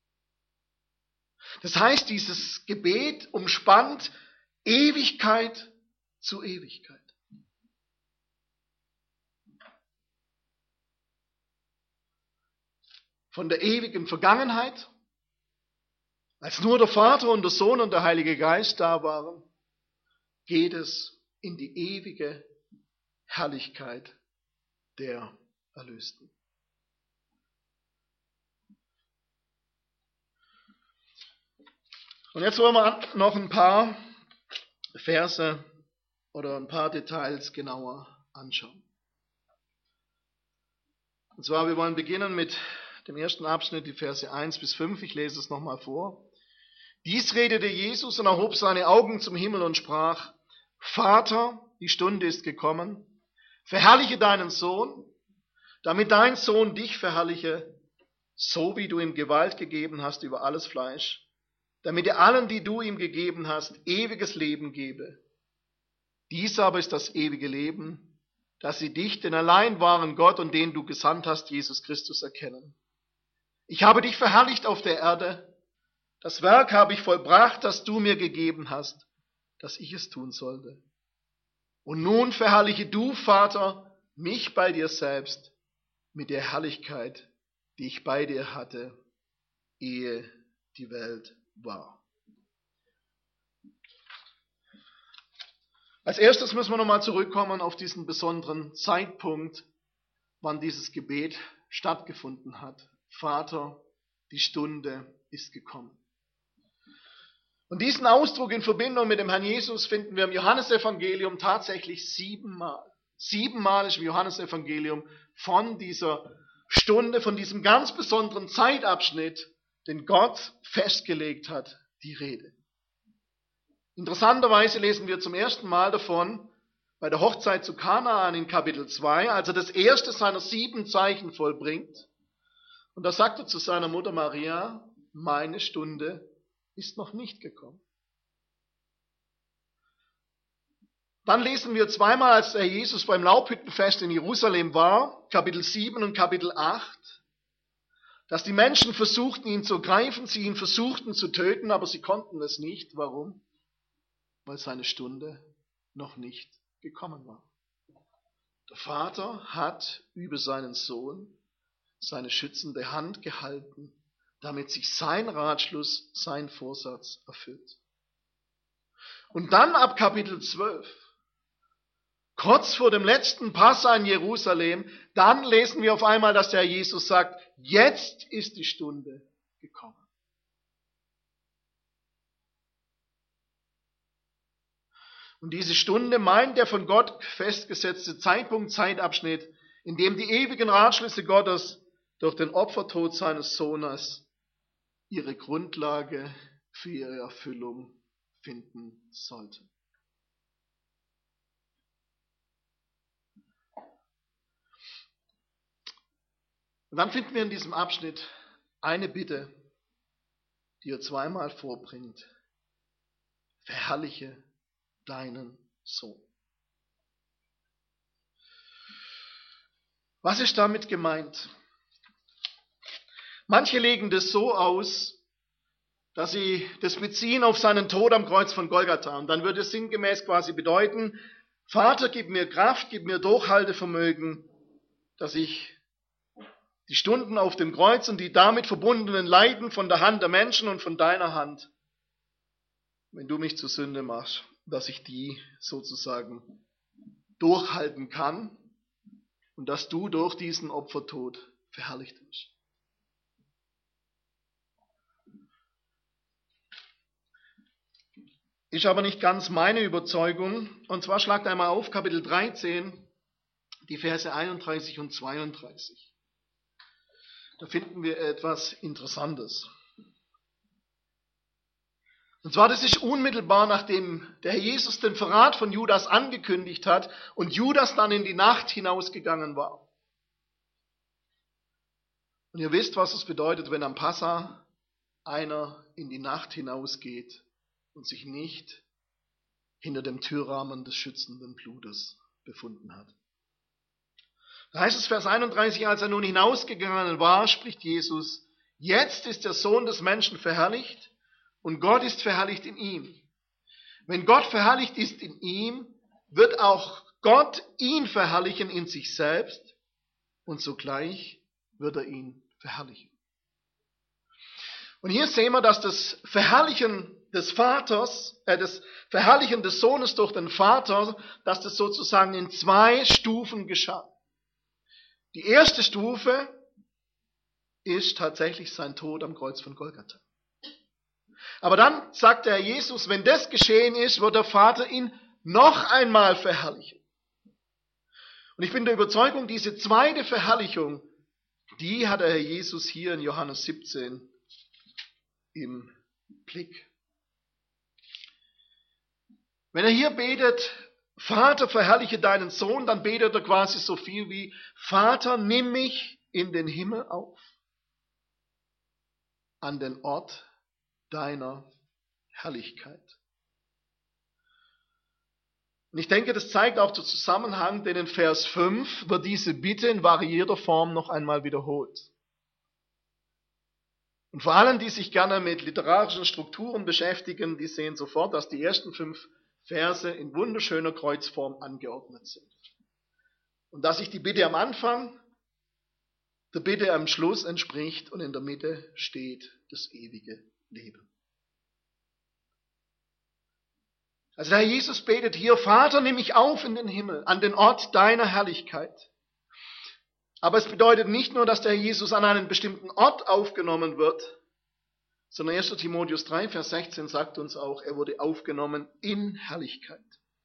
Das heißt, dieses Gebet umspannt Ewigkeit zu Ewigkeit. Von der ewigen Vergangenheit, als nur der Vater und der Sohn und der Heilige Geist da waren, geht es in die ewige Herrlichkeit der Erlösten. Und jetzt wollen wir noch ein paar Verse oder ein paar Details genauer anschauen. Und zwar, wir wollen beginnen mit dem ersten Abschnitt, die Verse 1 bis 5. Ich lese es nochmal vor. Dies redete Jesus und erhob seine Augen zum Himmel und sprach, Vater, die Stunde ist gekommen, verherrliche deinen Sohn, damit dein Sohn dich verherrliche, so wie du ihm Gewalt gegeben hast über alles Fleisch, damit er allen, die du ihm gegeben hast, ewiges Leben gebe. Dies aber ist das ewige Leben, dass sie dich, den allein wahren Gott und den du gesandt hast, Jesus Christus, erkennen. Ich habe dich verherrlicht auf der Erde, das Werk habe ich vollbracht, das du mir gegeben hast, dass ich es tun sollte. Und nun verherrliche du, Vater, mich bei dir selbst mit der Herrlichkeit, die ich bei dir hatte, ehe die Welt war. Als erstes müssen wir nochmal zurückkommen auf diesen besonderen Zeitpunkt, wann dieses Gebet stattgefunden hat. Vater, die Stunde ist gekommen. Und diesen Ausdruck in Verbindung mit dem Herrn Jesus finden wir im Johannesevangelium tatsächlich 7-mal. 7-mal ist im Johannesevangelium von dieser Stunde, von diesem ganz besonderen Zeitabschnitt, den Gott festgelegt hat, die Rede. Interessanterweise lesen wir zum ersten Mal davon bei der Hochzeit zu Kanaan in Kapitel 2, als er das erste seiner 7 Zeichen vollbringt. Und da sagt er zu seiner Mutter Maria, meine Stunde ist noch nicht gekommen. Dann lesen wir zweimal, als der Jesus beim Laubhüttenfest in Jerusalem war, Kapitel 7 und Kapitel 8, dass die Menschen versuchten, ihn zu greifen, sie ihn versuchten zu töten, aber sie konnten es nicht. Warum? Weil seine Stunde noch nicht gekommen war. Der Vater hat über seinen Sohn seine schützende Hand gehalten, damit sich sein Ratschluss, sein Vorsatz erfüllt. Und dann ab Kapitel 12, kurz vor dem letzten Passa in Jerusalem, dann lesen wir auf einmal, dass der Jesus sagt, jetzt ist die Stunde gekommen. Und diese Stunde meint der von Gott festgesetzte Zeitpunkt, Zeitabschnitt, in dem die ewigen Ratschlüsse Gottes durch den Opfertod seines Sohnes ihre Grundlage für ihre Erfüllung finden sollten. Und dann finden wir in diesem Abschnitt eine Bitte, die er 2-mal vorbringt. Verherrliche deinen Sohn. Was ist damit gemeint? Manche legen das so aus, dass sie das beziehen auf seinen Tod am Kreuz von Golgatha. Und dann würde es sinngemäß quasi bedeuten, Vater, gib mir Kraft, gib mir Durchhaltevermögen, dass ich die Stunden auf dem Kreuz und die damit verbundenen Leiden von der Hand der Menschen und von deiner Hand, wenn du mich zur Sünde machst, dass ich die sozusagen durchhalten kann und dass du durch diesen Opfertod verherrlicht wirst. Ist aber nicht ganz meine Überzeugung. Und zwar schlagt einmal auf Kapitel 13, die Verse 31 und 32. Da finden wir etwas Interessantes. Und zwar, das ist unmittelbar, nachdem der Herr Jesus den Verrat von Judas angekündigt hat und Judas dann in die Nacht hinausgegangen war. Und ihr wisst, was es bedeutet, wenn am Passa einer in die Nacht hinausgeht und sich nicht hinter dem Türrahmen des schützenden Blutes befunden hat. Da heißt es Vers 31, als er nun hinausgegangen war, spricht Jesus, jetzt ist der Sohn des Menschen verherrlicht und Gott ist verherrlicht in ihm. Wenn Gott verherrlicht ist in ihm, wird auch Gott ihn verherrlichen in sich selbst und sogleich wird er ihn verherrlichen. Und hier sehen wir, dass das Verherrlichen des Vaters, das Verherrlichen des Sohnes durch den Vater, dass das sozusagen in 2 Stufen geschah. Die erste Stufe ist tatsächlich sein Tod am Kreuz von Golgatha. Aber dann sagt der Herr Jesus, wenn das geschehen ist, wird der Vater ihn noch einmal verherrlichen. Und ich bin der Überzeugung, diese zweite Verherrlichung, die hat der Herr Jesus hier in Johannes 17 im Blick. Wenn er hier betet, Vater, verherrliche deinen Sohn, dann betet er quasi so viel wie, Vater, nimm mich in den Himmel auf, an den Ort deiner Herrlichkeit. Und ich denke, das zeigt auch den Zusammenhang, denn in Vers 5 wird diese Bitte in variierter Form noch einmal wiederholt. Und vor allem, die sich gerne mit literarischen Strukturen beschäftigen, die sehen sofort, dass die ersten 5 Verse in wunderschöner Kreuzform angeordnet sind. Und dass sich die Bitte am Anfang der Bitte am Schluss entspricht und in der Mitte steht das ewige Leben. Also der Herr Jesus betet hier, Vater, nimm mich auf in den Himmel, an den Ort deiner Herrlichkeit. Aber es bedeutet nicht nur, dass der Herr Jesus an einen bestimmten Ort aufgenommen wird, sondern 1. Timotheus 3, Vers 16 sagt uns auch, er wurde aufgenommen in Herrlichkeit.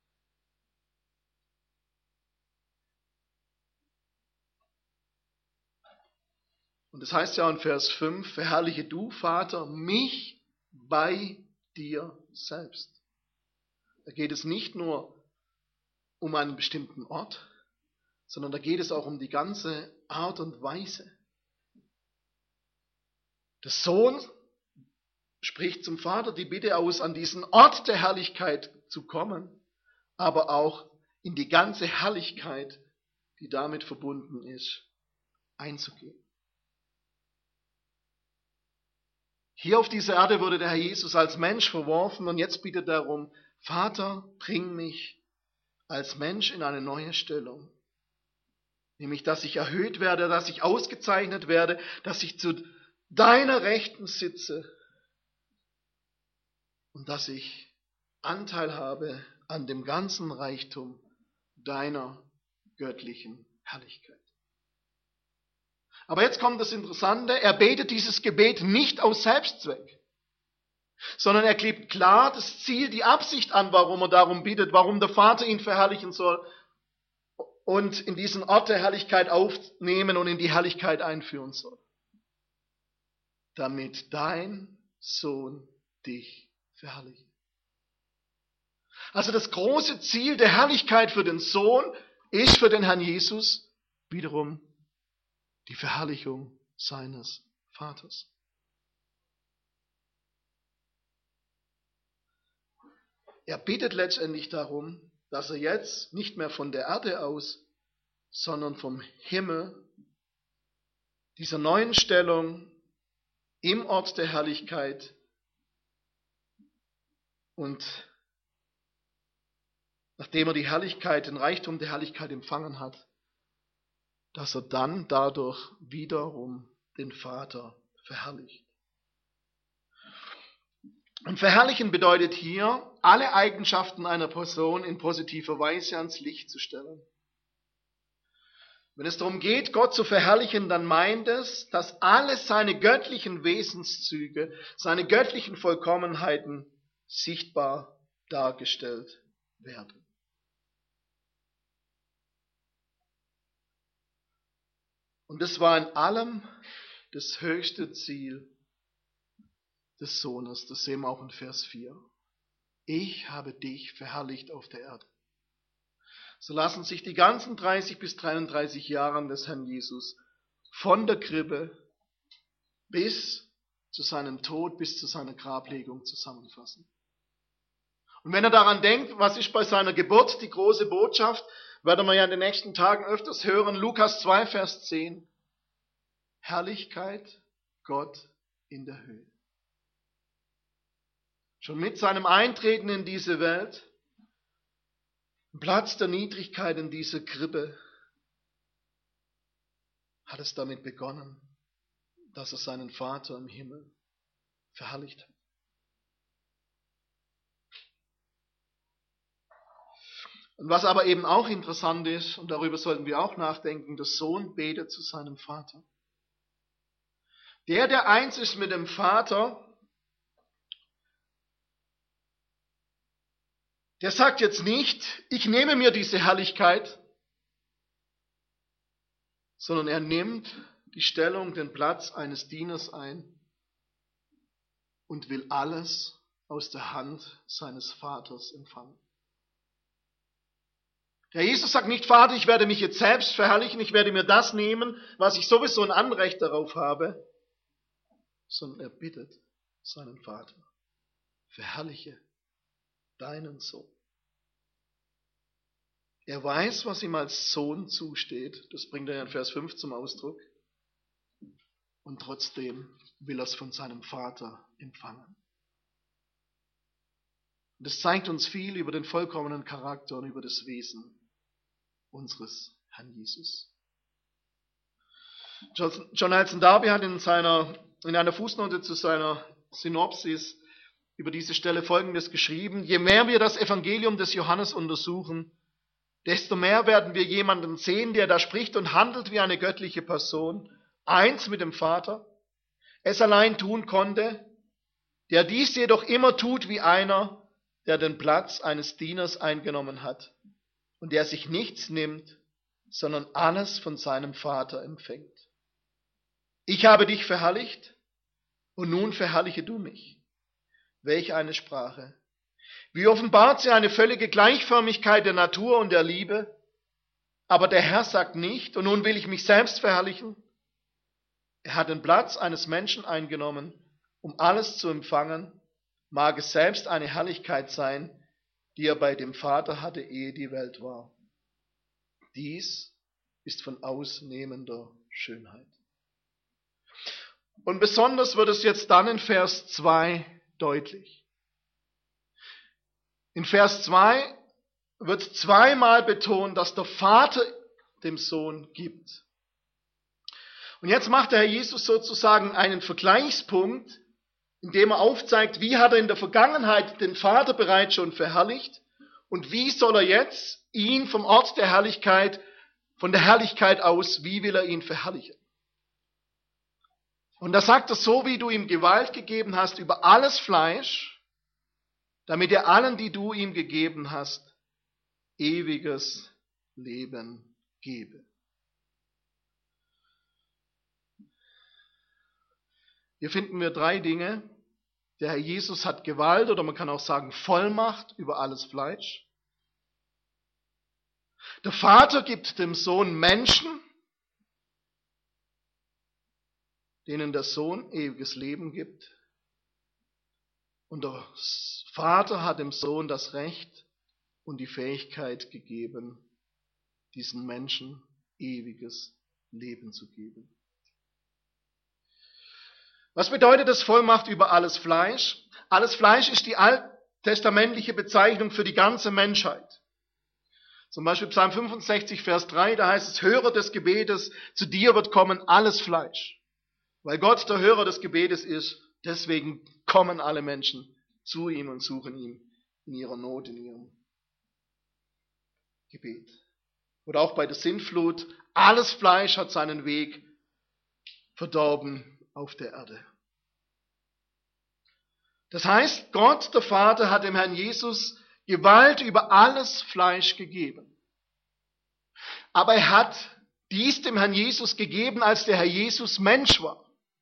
Und das heißt ja in Vers 5, verherrliche du, Vater, mich bei dir selbst. Da geht es nicht nur um einen bestimmten Ort, sondern da geht es auch um die ganze Art und Weise. Der Sohn spricht zum Vater die Bitte aus, an diesen Ort der Herrlichkeit zu kommen, aber auch in die ganze Herrlichkeit, die damit verbunden ist, einzugehen. Hier auf dieser Erde wurde der Herr Jesus als Mensch verworfen und jetzt bittet er darum, Vater, bring mich als Mensch in eine neue Stellung. Nämlich, dass ich erhöht werde, dass ich ausgezeichnet werde, dass ich zu deiner Rechten sitze und dass ich Anteil habe an dem ganzen Reichtum deiner göttlichen Herrlichkeit. Aber jetzt kommt das Interessante, er betet dieses Gebet nicht aus Selbstzweck, sondern er klebt klar das Ziel, die Absicht an, warum er darum bittet, warum der Vater ihn verherrlichen soll und in diesen Ort der Herrlichkeit aufnehmen und in die Herrlichkeit einführen soll. Damit dein Sohn dich verherrliche. Also das große Ziel der Herrlichkeit für den Sohn ist für den Herrn Jesus wiederum die Verherrlichung seines Vaters. Er bittet letztendlich darum, dass er jetzt nicht mehr von der Erde aus sondern vom Himmel, dieser neuen Stellung im Ort der Herrlichkeit und nachdem er die Herrlichkeit, den Reichtum der Herrlichkeit empfangen hat, dass er dann dadurch wiederum den Vater verherrlicht. Und verherrlichen bedeutet hier, alle Eigenschaften einer Person in positiver Weise ans Licht zu stellen. Wenn es darum geht, Gott zu verherrlichen, dann meint es, dass alle seine göttlichen Wesenszüge, seine göttlichen Vollkommenheiten sichtbar dargestellt werden. Und das war in allem das höchste Ziel des Sohnes. Das sehen wir auch in Vers 4. Ich habe dich verherrlicht auf der Erde. So lassen sich die ganzen 30 bis 33 Jahre des Herrn Jesus von der Krippe bis zu seinem Tod, bis zu seiner Grablegung zusammenfassen. Und wenn er daran denkt, was ist bei seiner Geburt die große Botschaft, werden wir ja in den nächsten Tagen öfters hören, Lukas 2, Vers 10. Herrlichkeit Gott in der Höhe. Schon mit seinem Eintreten in diese Welt, Platz der Niedrigkeit in dieser Krippe, hat es damit begonnen, dass er seinen Vater im Himmel verherrlicht hat. Und was aber eben auch interessant ist, und darüber sollten wir auch nachdenken, der Sohn betet zu seinem Vater. Der eins ist mit dem Vater, der sagt jetzt nicht, ich nehme mir diese Herrlichkeit, sondern er nimmt die Stellung, den Platz eines Dieners ein und will alles aus der Hand seines Vaters empfangen. Der Jesus sagt nicht, Vater, ich werde mich jetzt selbst verherrlichen, ich werde mir das nehmen, was ich sowieso ein Anrecht darauf habe, sondern er bittet seinen Vater, verherrliche deinen Sohn. Er weiß, was ihm als Sohn zusteht, das bringt er in Vers 5 zum Ausdruck, und trotzdem will er es von seinem Vater empfangen. Und das zeigt uns viel über den vollkommenen Charakter und über das Wesen unseres Herrn Jesus. John Nelson Darby hat in einer Fußnote zu seiner Synopsis über diese Stelle Folgendes geschrieben: Je mehr wir das Evangelium des Johannes untersuchen, desto mehr werden wir jemanden sehen, der da spricht und handelt wie eine göttliche Person, eins mit dem Vater, es allein tun konnte, der dies jedoch immer tut wie einer, der den Platz eines Dieners eingenommen hat und der sich nichts nimmt, sondern alles von seinem Vater empfängt. Ich habe dich verherrlicht und nun verherrliche du mich. Welch eine Sprache! Wie offenbart sie eine völlige Gleichförmigkeit der Natur und der Liebe? Aber der Herr sagt nicht, und nun will ich mich selbst verherrlichen. Er hat den Platz eines Menschen eingenommen, um alles zu empfangen, mag es selbst eine Herrlichkeit sein, die er bei dem Vater hatte, ehe die Welt war. Dies ist von ausnehmender Schönheit. Und besonders wird es jetzt dann in Vers 2 deutlich. In Vers 2 wird zweimal betont, dass der Vater dem Sohn gibt. Und jetzt macht der Herr Jesus sozusagen einen Vergleichspunkt, indem er aufzeigt, wie hat er in der Vergangenheit den Vater bereits schon verherrlicht und wie soll er jetzt ihn vom Ort der Herrlichkeit, von der Herrlichkeit aus, wie will er ihn verherrlichen? Und da sagt er, so wie du ihm Gewalt gegeben hast über alles Fleisch, damit er allen, die du ihm gegeben hast, ewiges Leben gebe. Hier finden wir drei Dinge. Der Herr Jesus hat Gewalt, oder man kann auch sagen Vollmacht über alles Fleisch. Der Vater gibt dem Sohn Menschen, denen der Sohn ewiges Leben gibt. Und der Vater hat dem Sohn das Recht und die Fähigkeit gegeben, diesen Menschen ewiges Leben zu geben. Was bedeutet das Vollmacht über alles Fleisch? Alles Fleisch ist die alttestamentliche Bezeichnung für die ganze Menschheit. Zum Beispiel Psalm 65, Vers 3, da heißt es, Hörer des Gebetes, zu dir wird kommen alles Fleisch. Weil Gott der Hörer des Gebetes ist, deswegen kommen alle Menschen zu ihm und suchen ihn in ihrer Not, in ihrem Gebet. Oder auch bei der Sintflut, alles Fleisch hat seinen Weg verdorben auf der Erde. Das heißt, Gott, der Vater, hat dem Herrn Jesus Gewalt über alles Fleisch gegeben. Aber er hat dies dem Herrn Jesus gegeben, als der Herr Jesus Mensch war.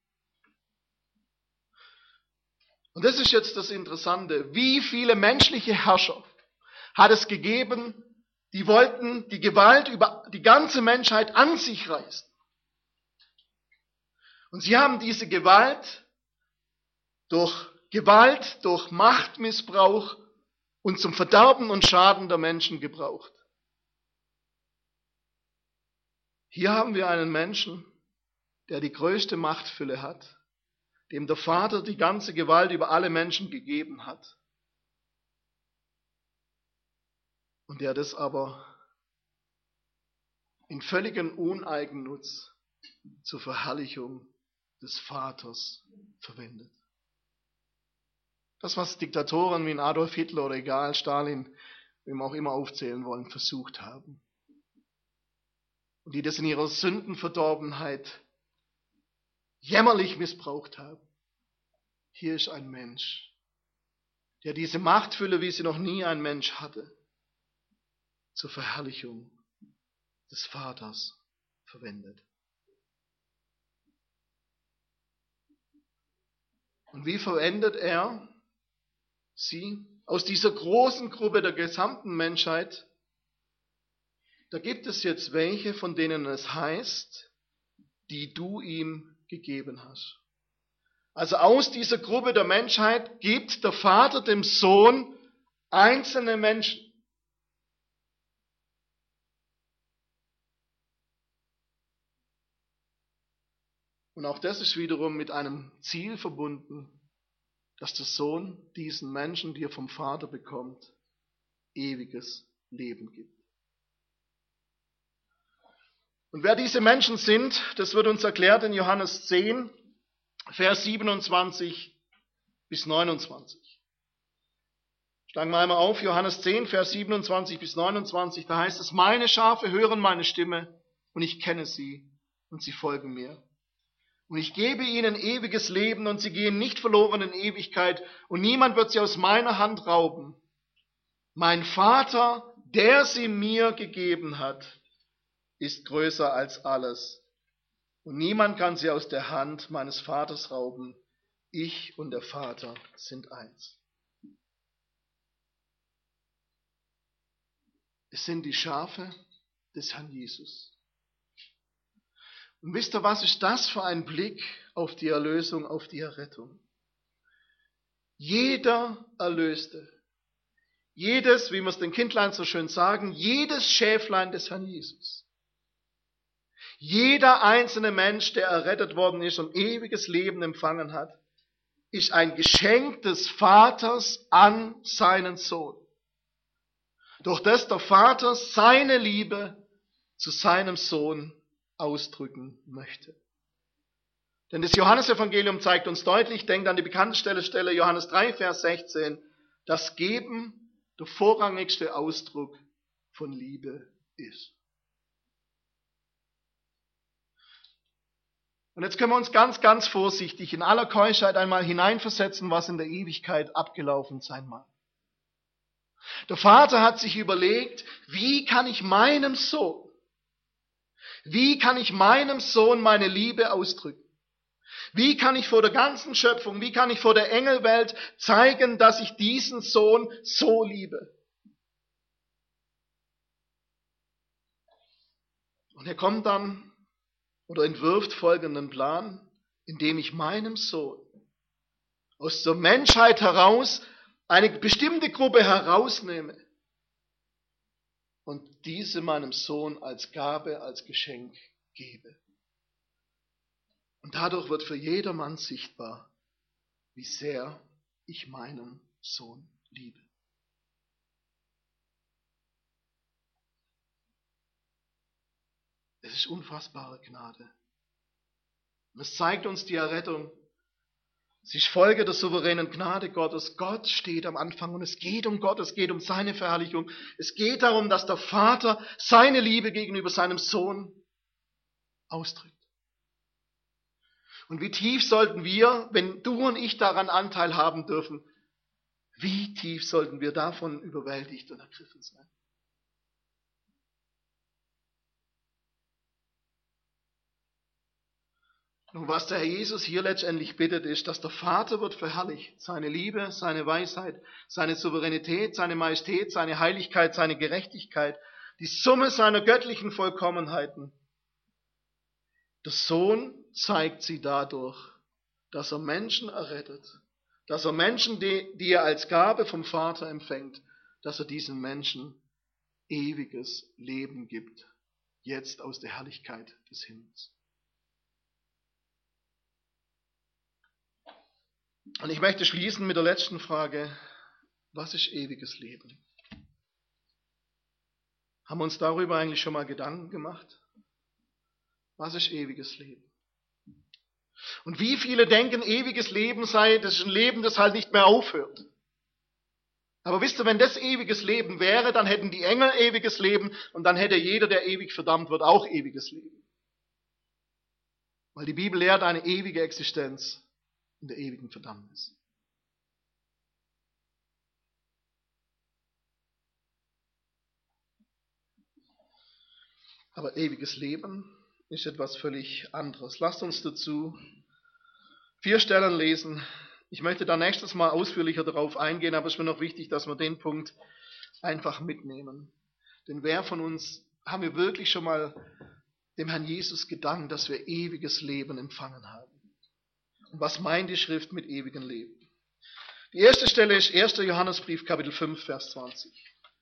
Und das ist jetzt das Interessante. Wie viele menschliche Herrscher hat es gegeben, die wollten die Gewalt über die ganze Menschheit an sich reißen? Und sie haben diese Gewalt, durch Machtmissbrauch und zum Verderben und Schaden der Menschen gebraucht. Hier haben wir einen Menschen, der die größte Machtfülle hat, dem der Vater die ganze Gewalt über alle Menschen gegeben hat. Und der das aber in völligem Uneigennutz zur Verherrlichung des Vaters verwendet. Das, was Diktatoren wie Adolf Hitler oder egal Stalin, wem auch immer aufzählen wollen, versucht haben. Und die das in ihrer Sündenverdorbenheit jämmerlich missbraucht haben. Hier ist ein Mensch, der diese Machtfülle, wie sie noch nie ein Mensch hatte, zur Verherrlichung des Vaters verwendet. Und wie verwendet er sie aus dieser großen Gruppe der gesamten Menschheit? Da gibt es jetzt welche, von denen es heißt, die du ihm gegeben hast. Also aus dieser Gruppe der Menschheit gibt der Vater dem Sohn einzelne Menschen. Und auch das ist wiederum mit einem Ziel verbunden, dass der Sohn diesen Menschen, die er vom Vater bekommt, ewiges Leben gibt. Und wer diese Menschen sind, das wird uns erklärt in Johannes 10, Vers 27 bis 29. Schlagen wir einmal auf, Johannes 10, Vers 27 bis 29, da heißt es, meine Schafe hören meine Stimme und ich kenne sie und sie folgen mir. Und ich gebe ihnen ewiges Leben und sie gehen nicht verloren in Ewigkeit und niemand wird sie aus meiner Hand rauben. Mein Vater, der sie mir gegeben hat, ist größer als alles. Und niemand kann sie aus der Hand meines Vaters rauben. Ich und der Vater sind eins. Es sind die Schafe des Herrn Jesus. Und wisst ihr, was ist das für ein Blick auf die Erlösung, auf die Errettung? Jeder Erlöste, jedes, wie wir es den Kindlein so schön sagen, jedes Schäflein des Herrn Jesus, jeder einzelne Mensch, der errettet worden ist und ewiges Leben empfangen hat, ist ein Geschenk des Vaters an seinen Sohn. Durch das der Vater seine Liebe zu seinem Sohn ausdrücken möchte. Denn das Johannesevangelium zeigt uns deutlich, denkt an die bekannte Stelle Johannes 3, Vers 16, dass Geben der vorrangigste Ausdruck von Liebe ist. Und jetzt können wir uns ganz, ganz vorsichtig in aller Keuschheit einmal hineinversetzen, was in der Ewigkeit abgelaufen sein mag. Der Vater hat sich überlegt, wie kann ich meinem Sohn meine Liebe ausdrücken? Wie kann ich vor der ganzen Schöpfung, wie kann ich vor der Engelwelt zeigen, dass ich diesen Sohn so liebe? Und er kommt dann oder entwirft folgenden Plan, indem ich meinem Sohn aus der Menschheit heraus eine bestimmte Gruppe herausnehme und diese meinem Sohn als Gabe, als Geschenk gebe. Und dadurch wird für jedermann sichtbar, wie sehr ich meinen Sohn liebe. Es ist unfassbare Gnade. Und es zeigt uns die Errettung. Sie ist Folge der souveränen Gnade Gottes. Gott steht am Anfang und es geht um Gott, es geht um seine Verherrlichung. Es geht darum, dass der Vater seine Liebe gegenüber seinem Sohn ausdrückt. Und wie tief sollten wir, wenn du und ich daran Anteil haben dürfen, wie tief sollten wir davon überwältigt und ergriffen sein? Und was der Herr Jesus hier letztendlich bittet, ist, dass der Vater wird verherrlicht. Seine Liebe, seine Weisheit, seine Souveränität, seine Majestät, seine Heiligkeit, seine Gerechtigkeit, die Summe seiner göttlichen Vollkommenheiten. Der Sohn zeigt sie dadurch, dass er Menschen errettet, dass er Menschen, die er als Gabe vom Vater empfängt, dass er diesen Menschen ewiges Leben gibt, jetzt aus der Herrlichkeit des Himmels. Und ich möchte schließen mit der letzten Frage: Was ist ewiges Leben? Haben wir uns darüber eigentlich schon mal Gedanken gemacht? Was ist ewiges Leben? Und wie viele denken, ewiges Leben sei, das ist ein Leben, das halt nicht mehr aufhört. Aber wisst ihr, wenn das ewiges Leben wäre, dann hätten die Engel ewiges Leben und dann hätte jeder, der ewig verdammt wird, auch ewiges Leben. Weil die Bibel lehrt eine ewige Existenz in der ewigen Verdammnis. Aber ewiges Leben ist etwas völlig anderes. Lasst uns dazu 4 Stellen lesen. Ich möchte da nächstes Mal ausführlicher darauf eingehen, aber es ist mir noch wichtig, dass wir den Punkt einfach mitnehmen. Denn wer von uns haben wir wirklich schon mal dem Herrn Jesus gedankt, dass wir ewiges Leben empfangen haben? Und was meint die Schrift mit ewigem Leben? Die erste Stelle ist 1. Johannesbrief, Kapitel 5, Vers 20.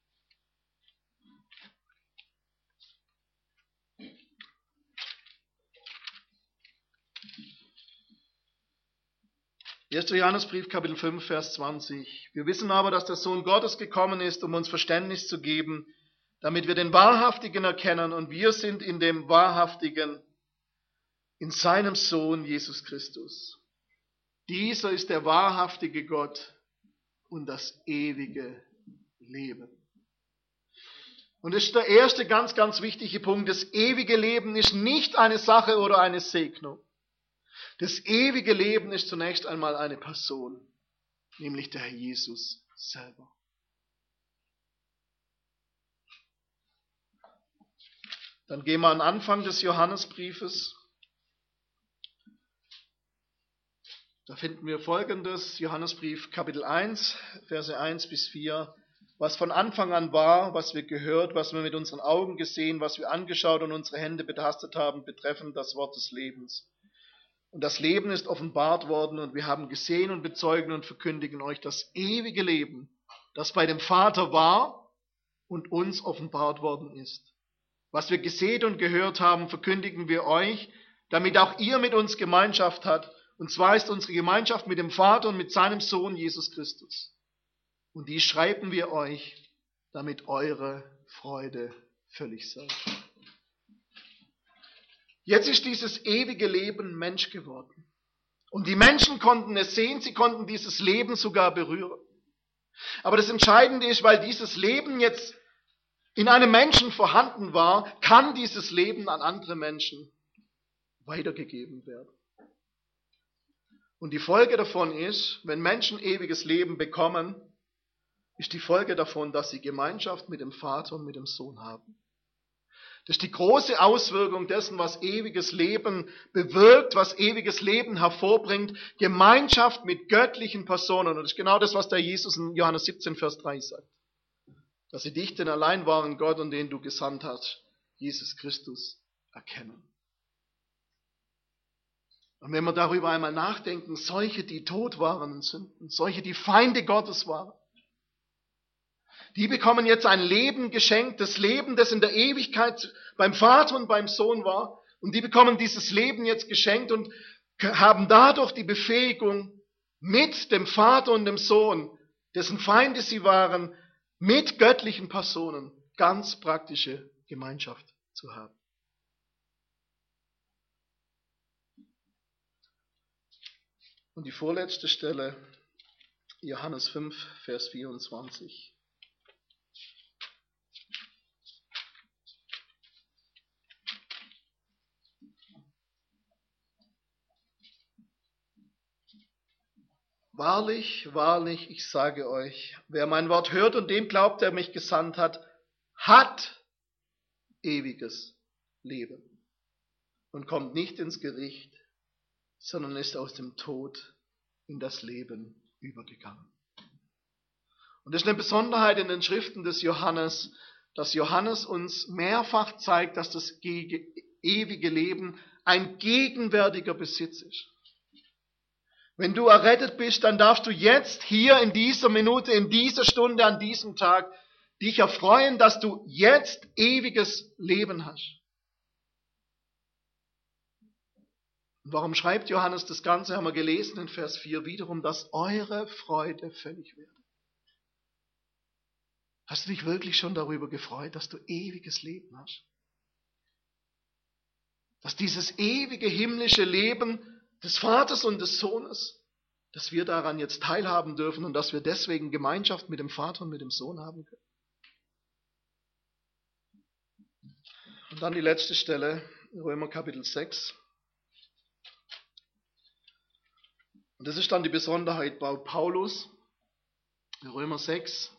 1. Johannesbrief, Kapitel 5, Vers 20. Wir wissen aber, dass der Sohn Gottes gekommen ist, um uns Verständnis zu geben, damit wir den Wahrhaftigen erkennen, und wir sind in dem Wahrhaftigen, in seinem Sohn Jesus Christus. Dieser ist der wahrhaftige Gott und das ewige Leben. Und das ist der erste ganz, ganz wichtige Punkt. Das ewige Leben ist nicht eine Sache oder eine Segnung. Das ewige Leben ist zunächst einmal eine Person, nämlich der Herr Jesus selber. Dann gehen wir an den Anfang des Johannesbriefes. Da finden wir Folgendes, Johannesbrief Kapitel 1, Verse 1 bis 4. Was von Anfang an war, was wir gehört, was wir mit unseren Augen gesehen, was wir angeschaut und unsere Hände betastet haben, betreffend das Wort des Lebens. Und das Leben ist offenbart worden und wir haben gesehen und bezeugen und verkündigen euch das ewige Leben, das bei dem Vater war und uns offenbart worden ist. Was wir gesehen und gehört haben, verkündigen wir euch, damit auch ihr mit uns Gemeinschaft habt. Und zwar ist unsere Gemeinschaft mit dem Vater und mit seinem Sohn Jesus Christus. Und die schreiben wir euch, damit eure Freude völlig sei. Jetzt ist dieses ewige Leben Mensch geworden. Und die Menschen konnten es sehen, sie konnten dieses Leben sogar berühren. Aber das Entscheidende ist, weil dieses Leben jetzt in einem Menschen vorhanden war, kann dieses Leben an andere Menschen weitergegeben werden. Und die Folge davon ist, wenn Menschen ewiges Leben bekommen, ist die Folge davon, dass sie Gemeinschaft mit dem Vater und mit dem Sohn haben. Das ist die große Auswirkung dessen, was ewiges Leben bewirkt, was ewiges Leben hervorbringt. Gemeinschaft mit göttlichen Personen. Und das ist genau das, was der Jesus in Johannes 17, Vers 3 sagt. Dass sie dich, den allein wahren Gott und den du gesandt hast, Jesus Christus, erkennen. Und wenn wir darüber einmal nachdenken, solche, die tot waren in Sünden, solche, die Feinde Gottes waren, Die bekommen jetzt ein Leben geschenkt, das Leben, das in der Ewigkeit beim Vater und beim Sohn war. Und die bekommen dieses Leben jetzt geschenkt und haben dadurch die Befähigung, mit dem Vater und dem Sohn, dessen Feinde sie waren, mit göttlichen Personen ganz praktische Gemeinschaft zu haben. Und die vorletzte Stelle, Johannes 5, Vers 24. Wahrlich, wahrlich, ich sage euch, wer mein Wort hört und dem glaubt, der mich gesandt hat, hat ewiges Leben und kommt nicht ins Gericht, sondern ist aus dem Tod in das Leben übergegangen. Und das ist eine Besonderheit in den Schriften des Johannes, dass Johannes uns mehrfach zeigt, dass das ewige Leben ein gegenwärtiger Besitz ist. Wenn du errettet bist, dann darfst du jetzt, hier in dieser Minute, in dieser Stunde, an diesem Tag, dich erfreuen, dass du jetzt ewiges Leben hast. Und warum schreibt Johannes das Ganze, haben wir gelesen in Vers 4, wiederum, dass eure Freude völlig werde. Hast du dich wirklich schon darüber gefreut, dass du ewiges Leben hast? Dass dieses ewige himmlische Leben des Vaters und des Sohnes, dass wir daran jetzt teilhaben dürfen und dass wir deswegen Gemeinschaft mit dem Vater und mit dem Sohn haben können. Und dann die letzte Stelle, Römer Kapitel 6. Und das ist dann die Besonderheit bei Paulus, Römer 6,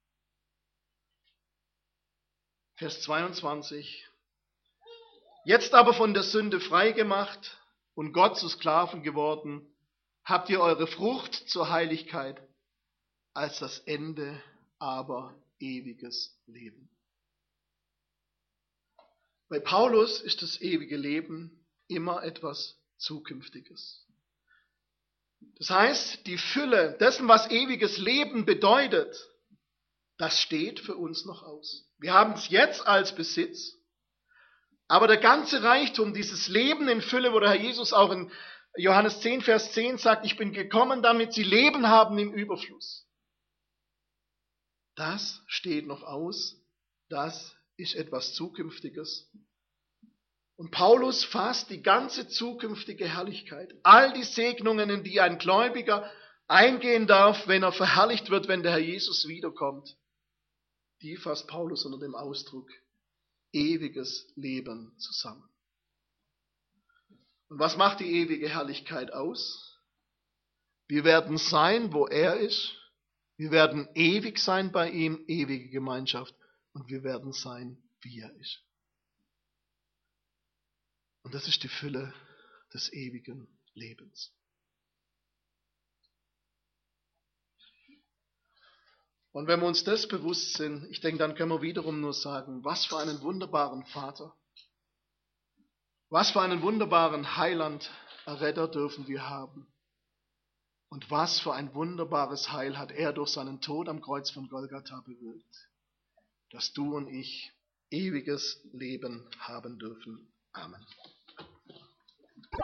Vers 22. Jetzt aber von der Sünde freigemacht und Gott zu Sklaven geworden, habt ihr eure Frucht zur Heiligkeit, als das Ende aber ewiges Leben. Bei Paulus ist das ewige Leben immer etwas Zukünftiges. Das heißt, die Fülle dessen, was ewiges Leben bedeutet, das steht für uns noch aus. Wir haben es jetzt als Besitz, aber der ganze Reichtum, dieses Leben in Fülle, wo der Herr Jesus auch in Johannes 10, Vers 10 sagt, ich bin gekommen, damit sie Leben haben im Überfluss. Das steht noch aus, das ist etwas Zukünftiges. Und Paulus fasst die ganze zukünftige Herrlichkeit, all die Segnungen, in die ein Gläubiger eingehen darf, wenn er verherrlicht wird, wenn der Herr Jesus wiederkommt, die fasst Paulus unter dem Ausdruck ewiges Leben zusammen. Und was macht die ewige Herrlichkeit aus? Wir werden sein, wo er ist. Wir werden ewig sein bei ihm, ewige Gemeinschaft. Und wir werden sein, wie er ist. Und das ist die Fülle des ewigen Lebens. Und wenn wir uns das bewusst sind, ich denke, dann können wir wiederum nur sagen, was für einen wunderbaren Vater, was für einen wunderbaren Heiland, Erretter dürfen wir haben. Und was für ein wunderbares Heil hat er durch seinen Tod am Kreuz von Golgatha bewirkt, dass du und ich ewiges Leben haben dürfen. Amen.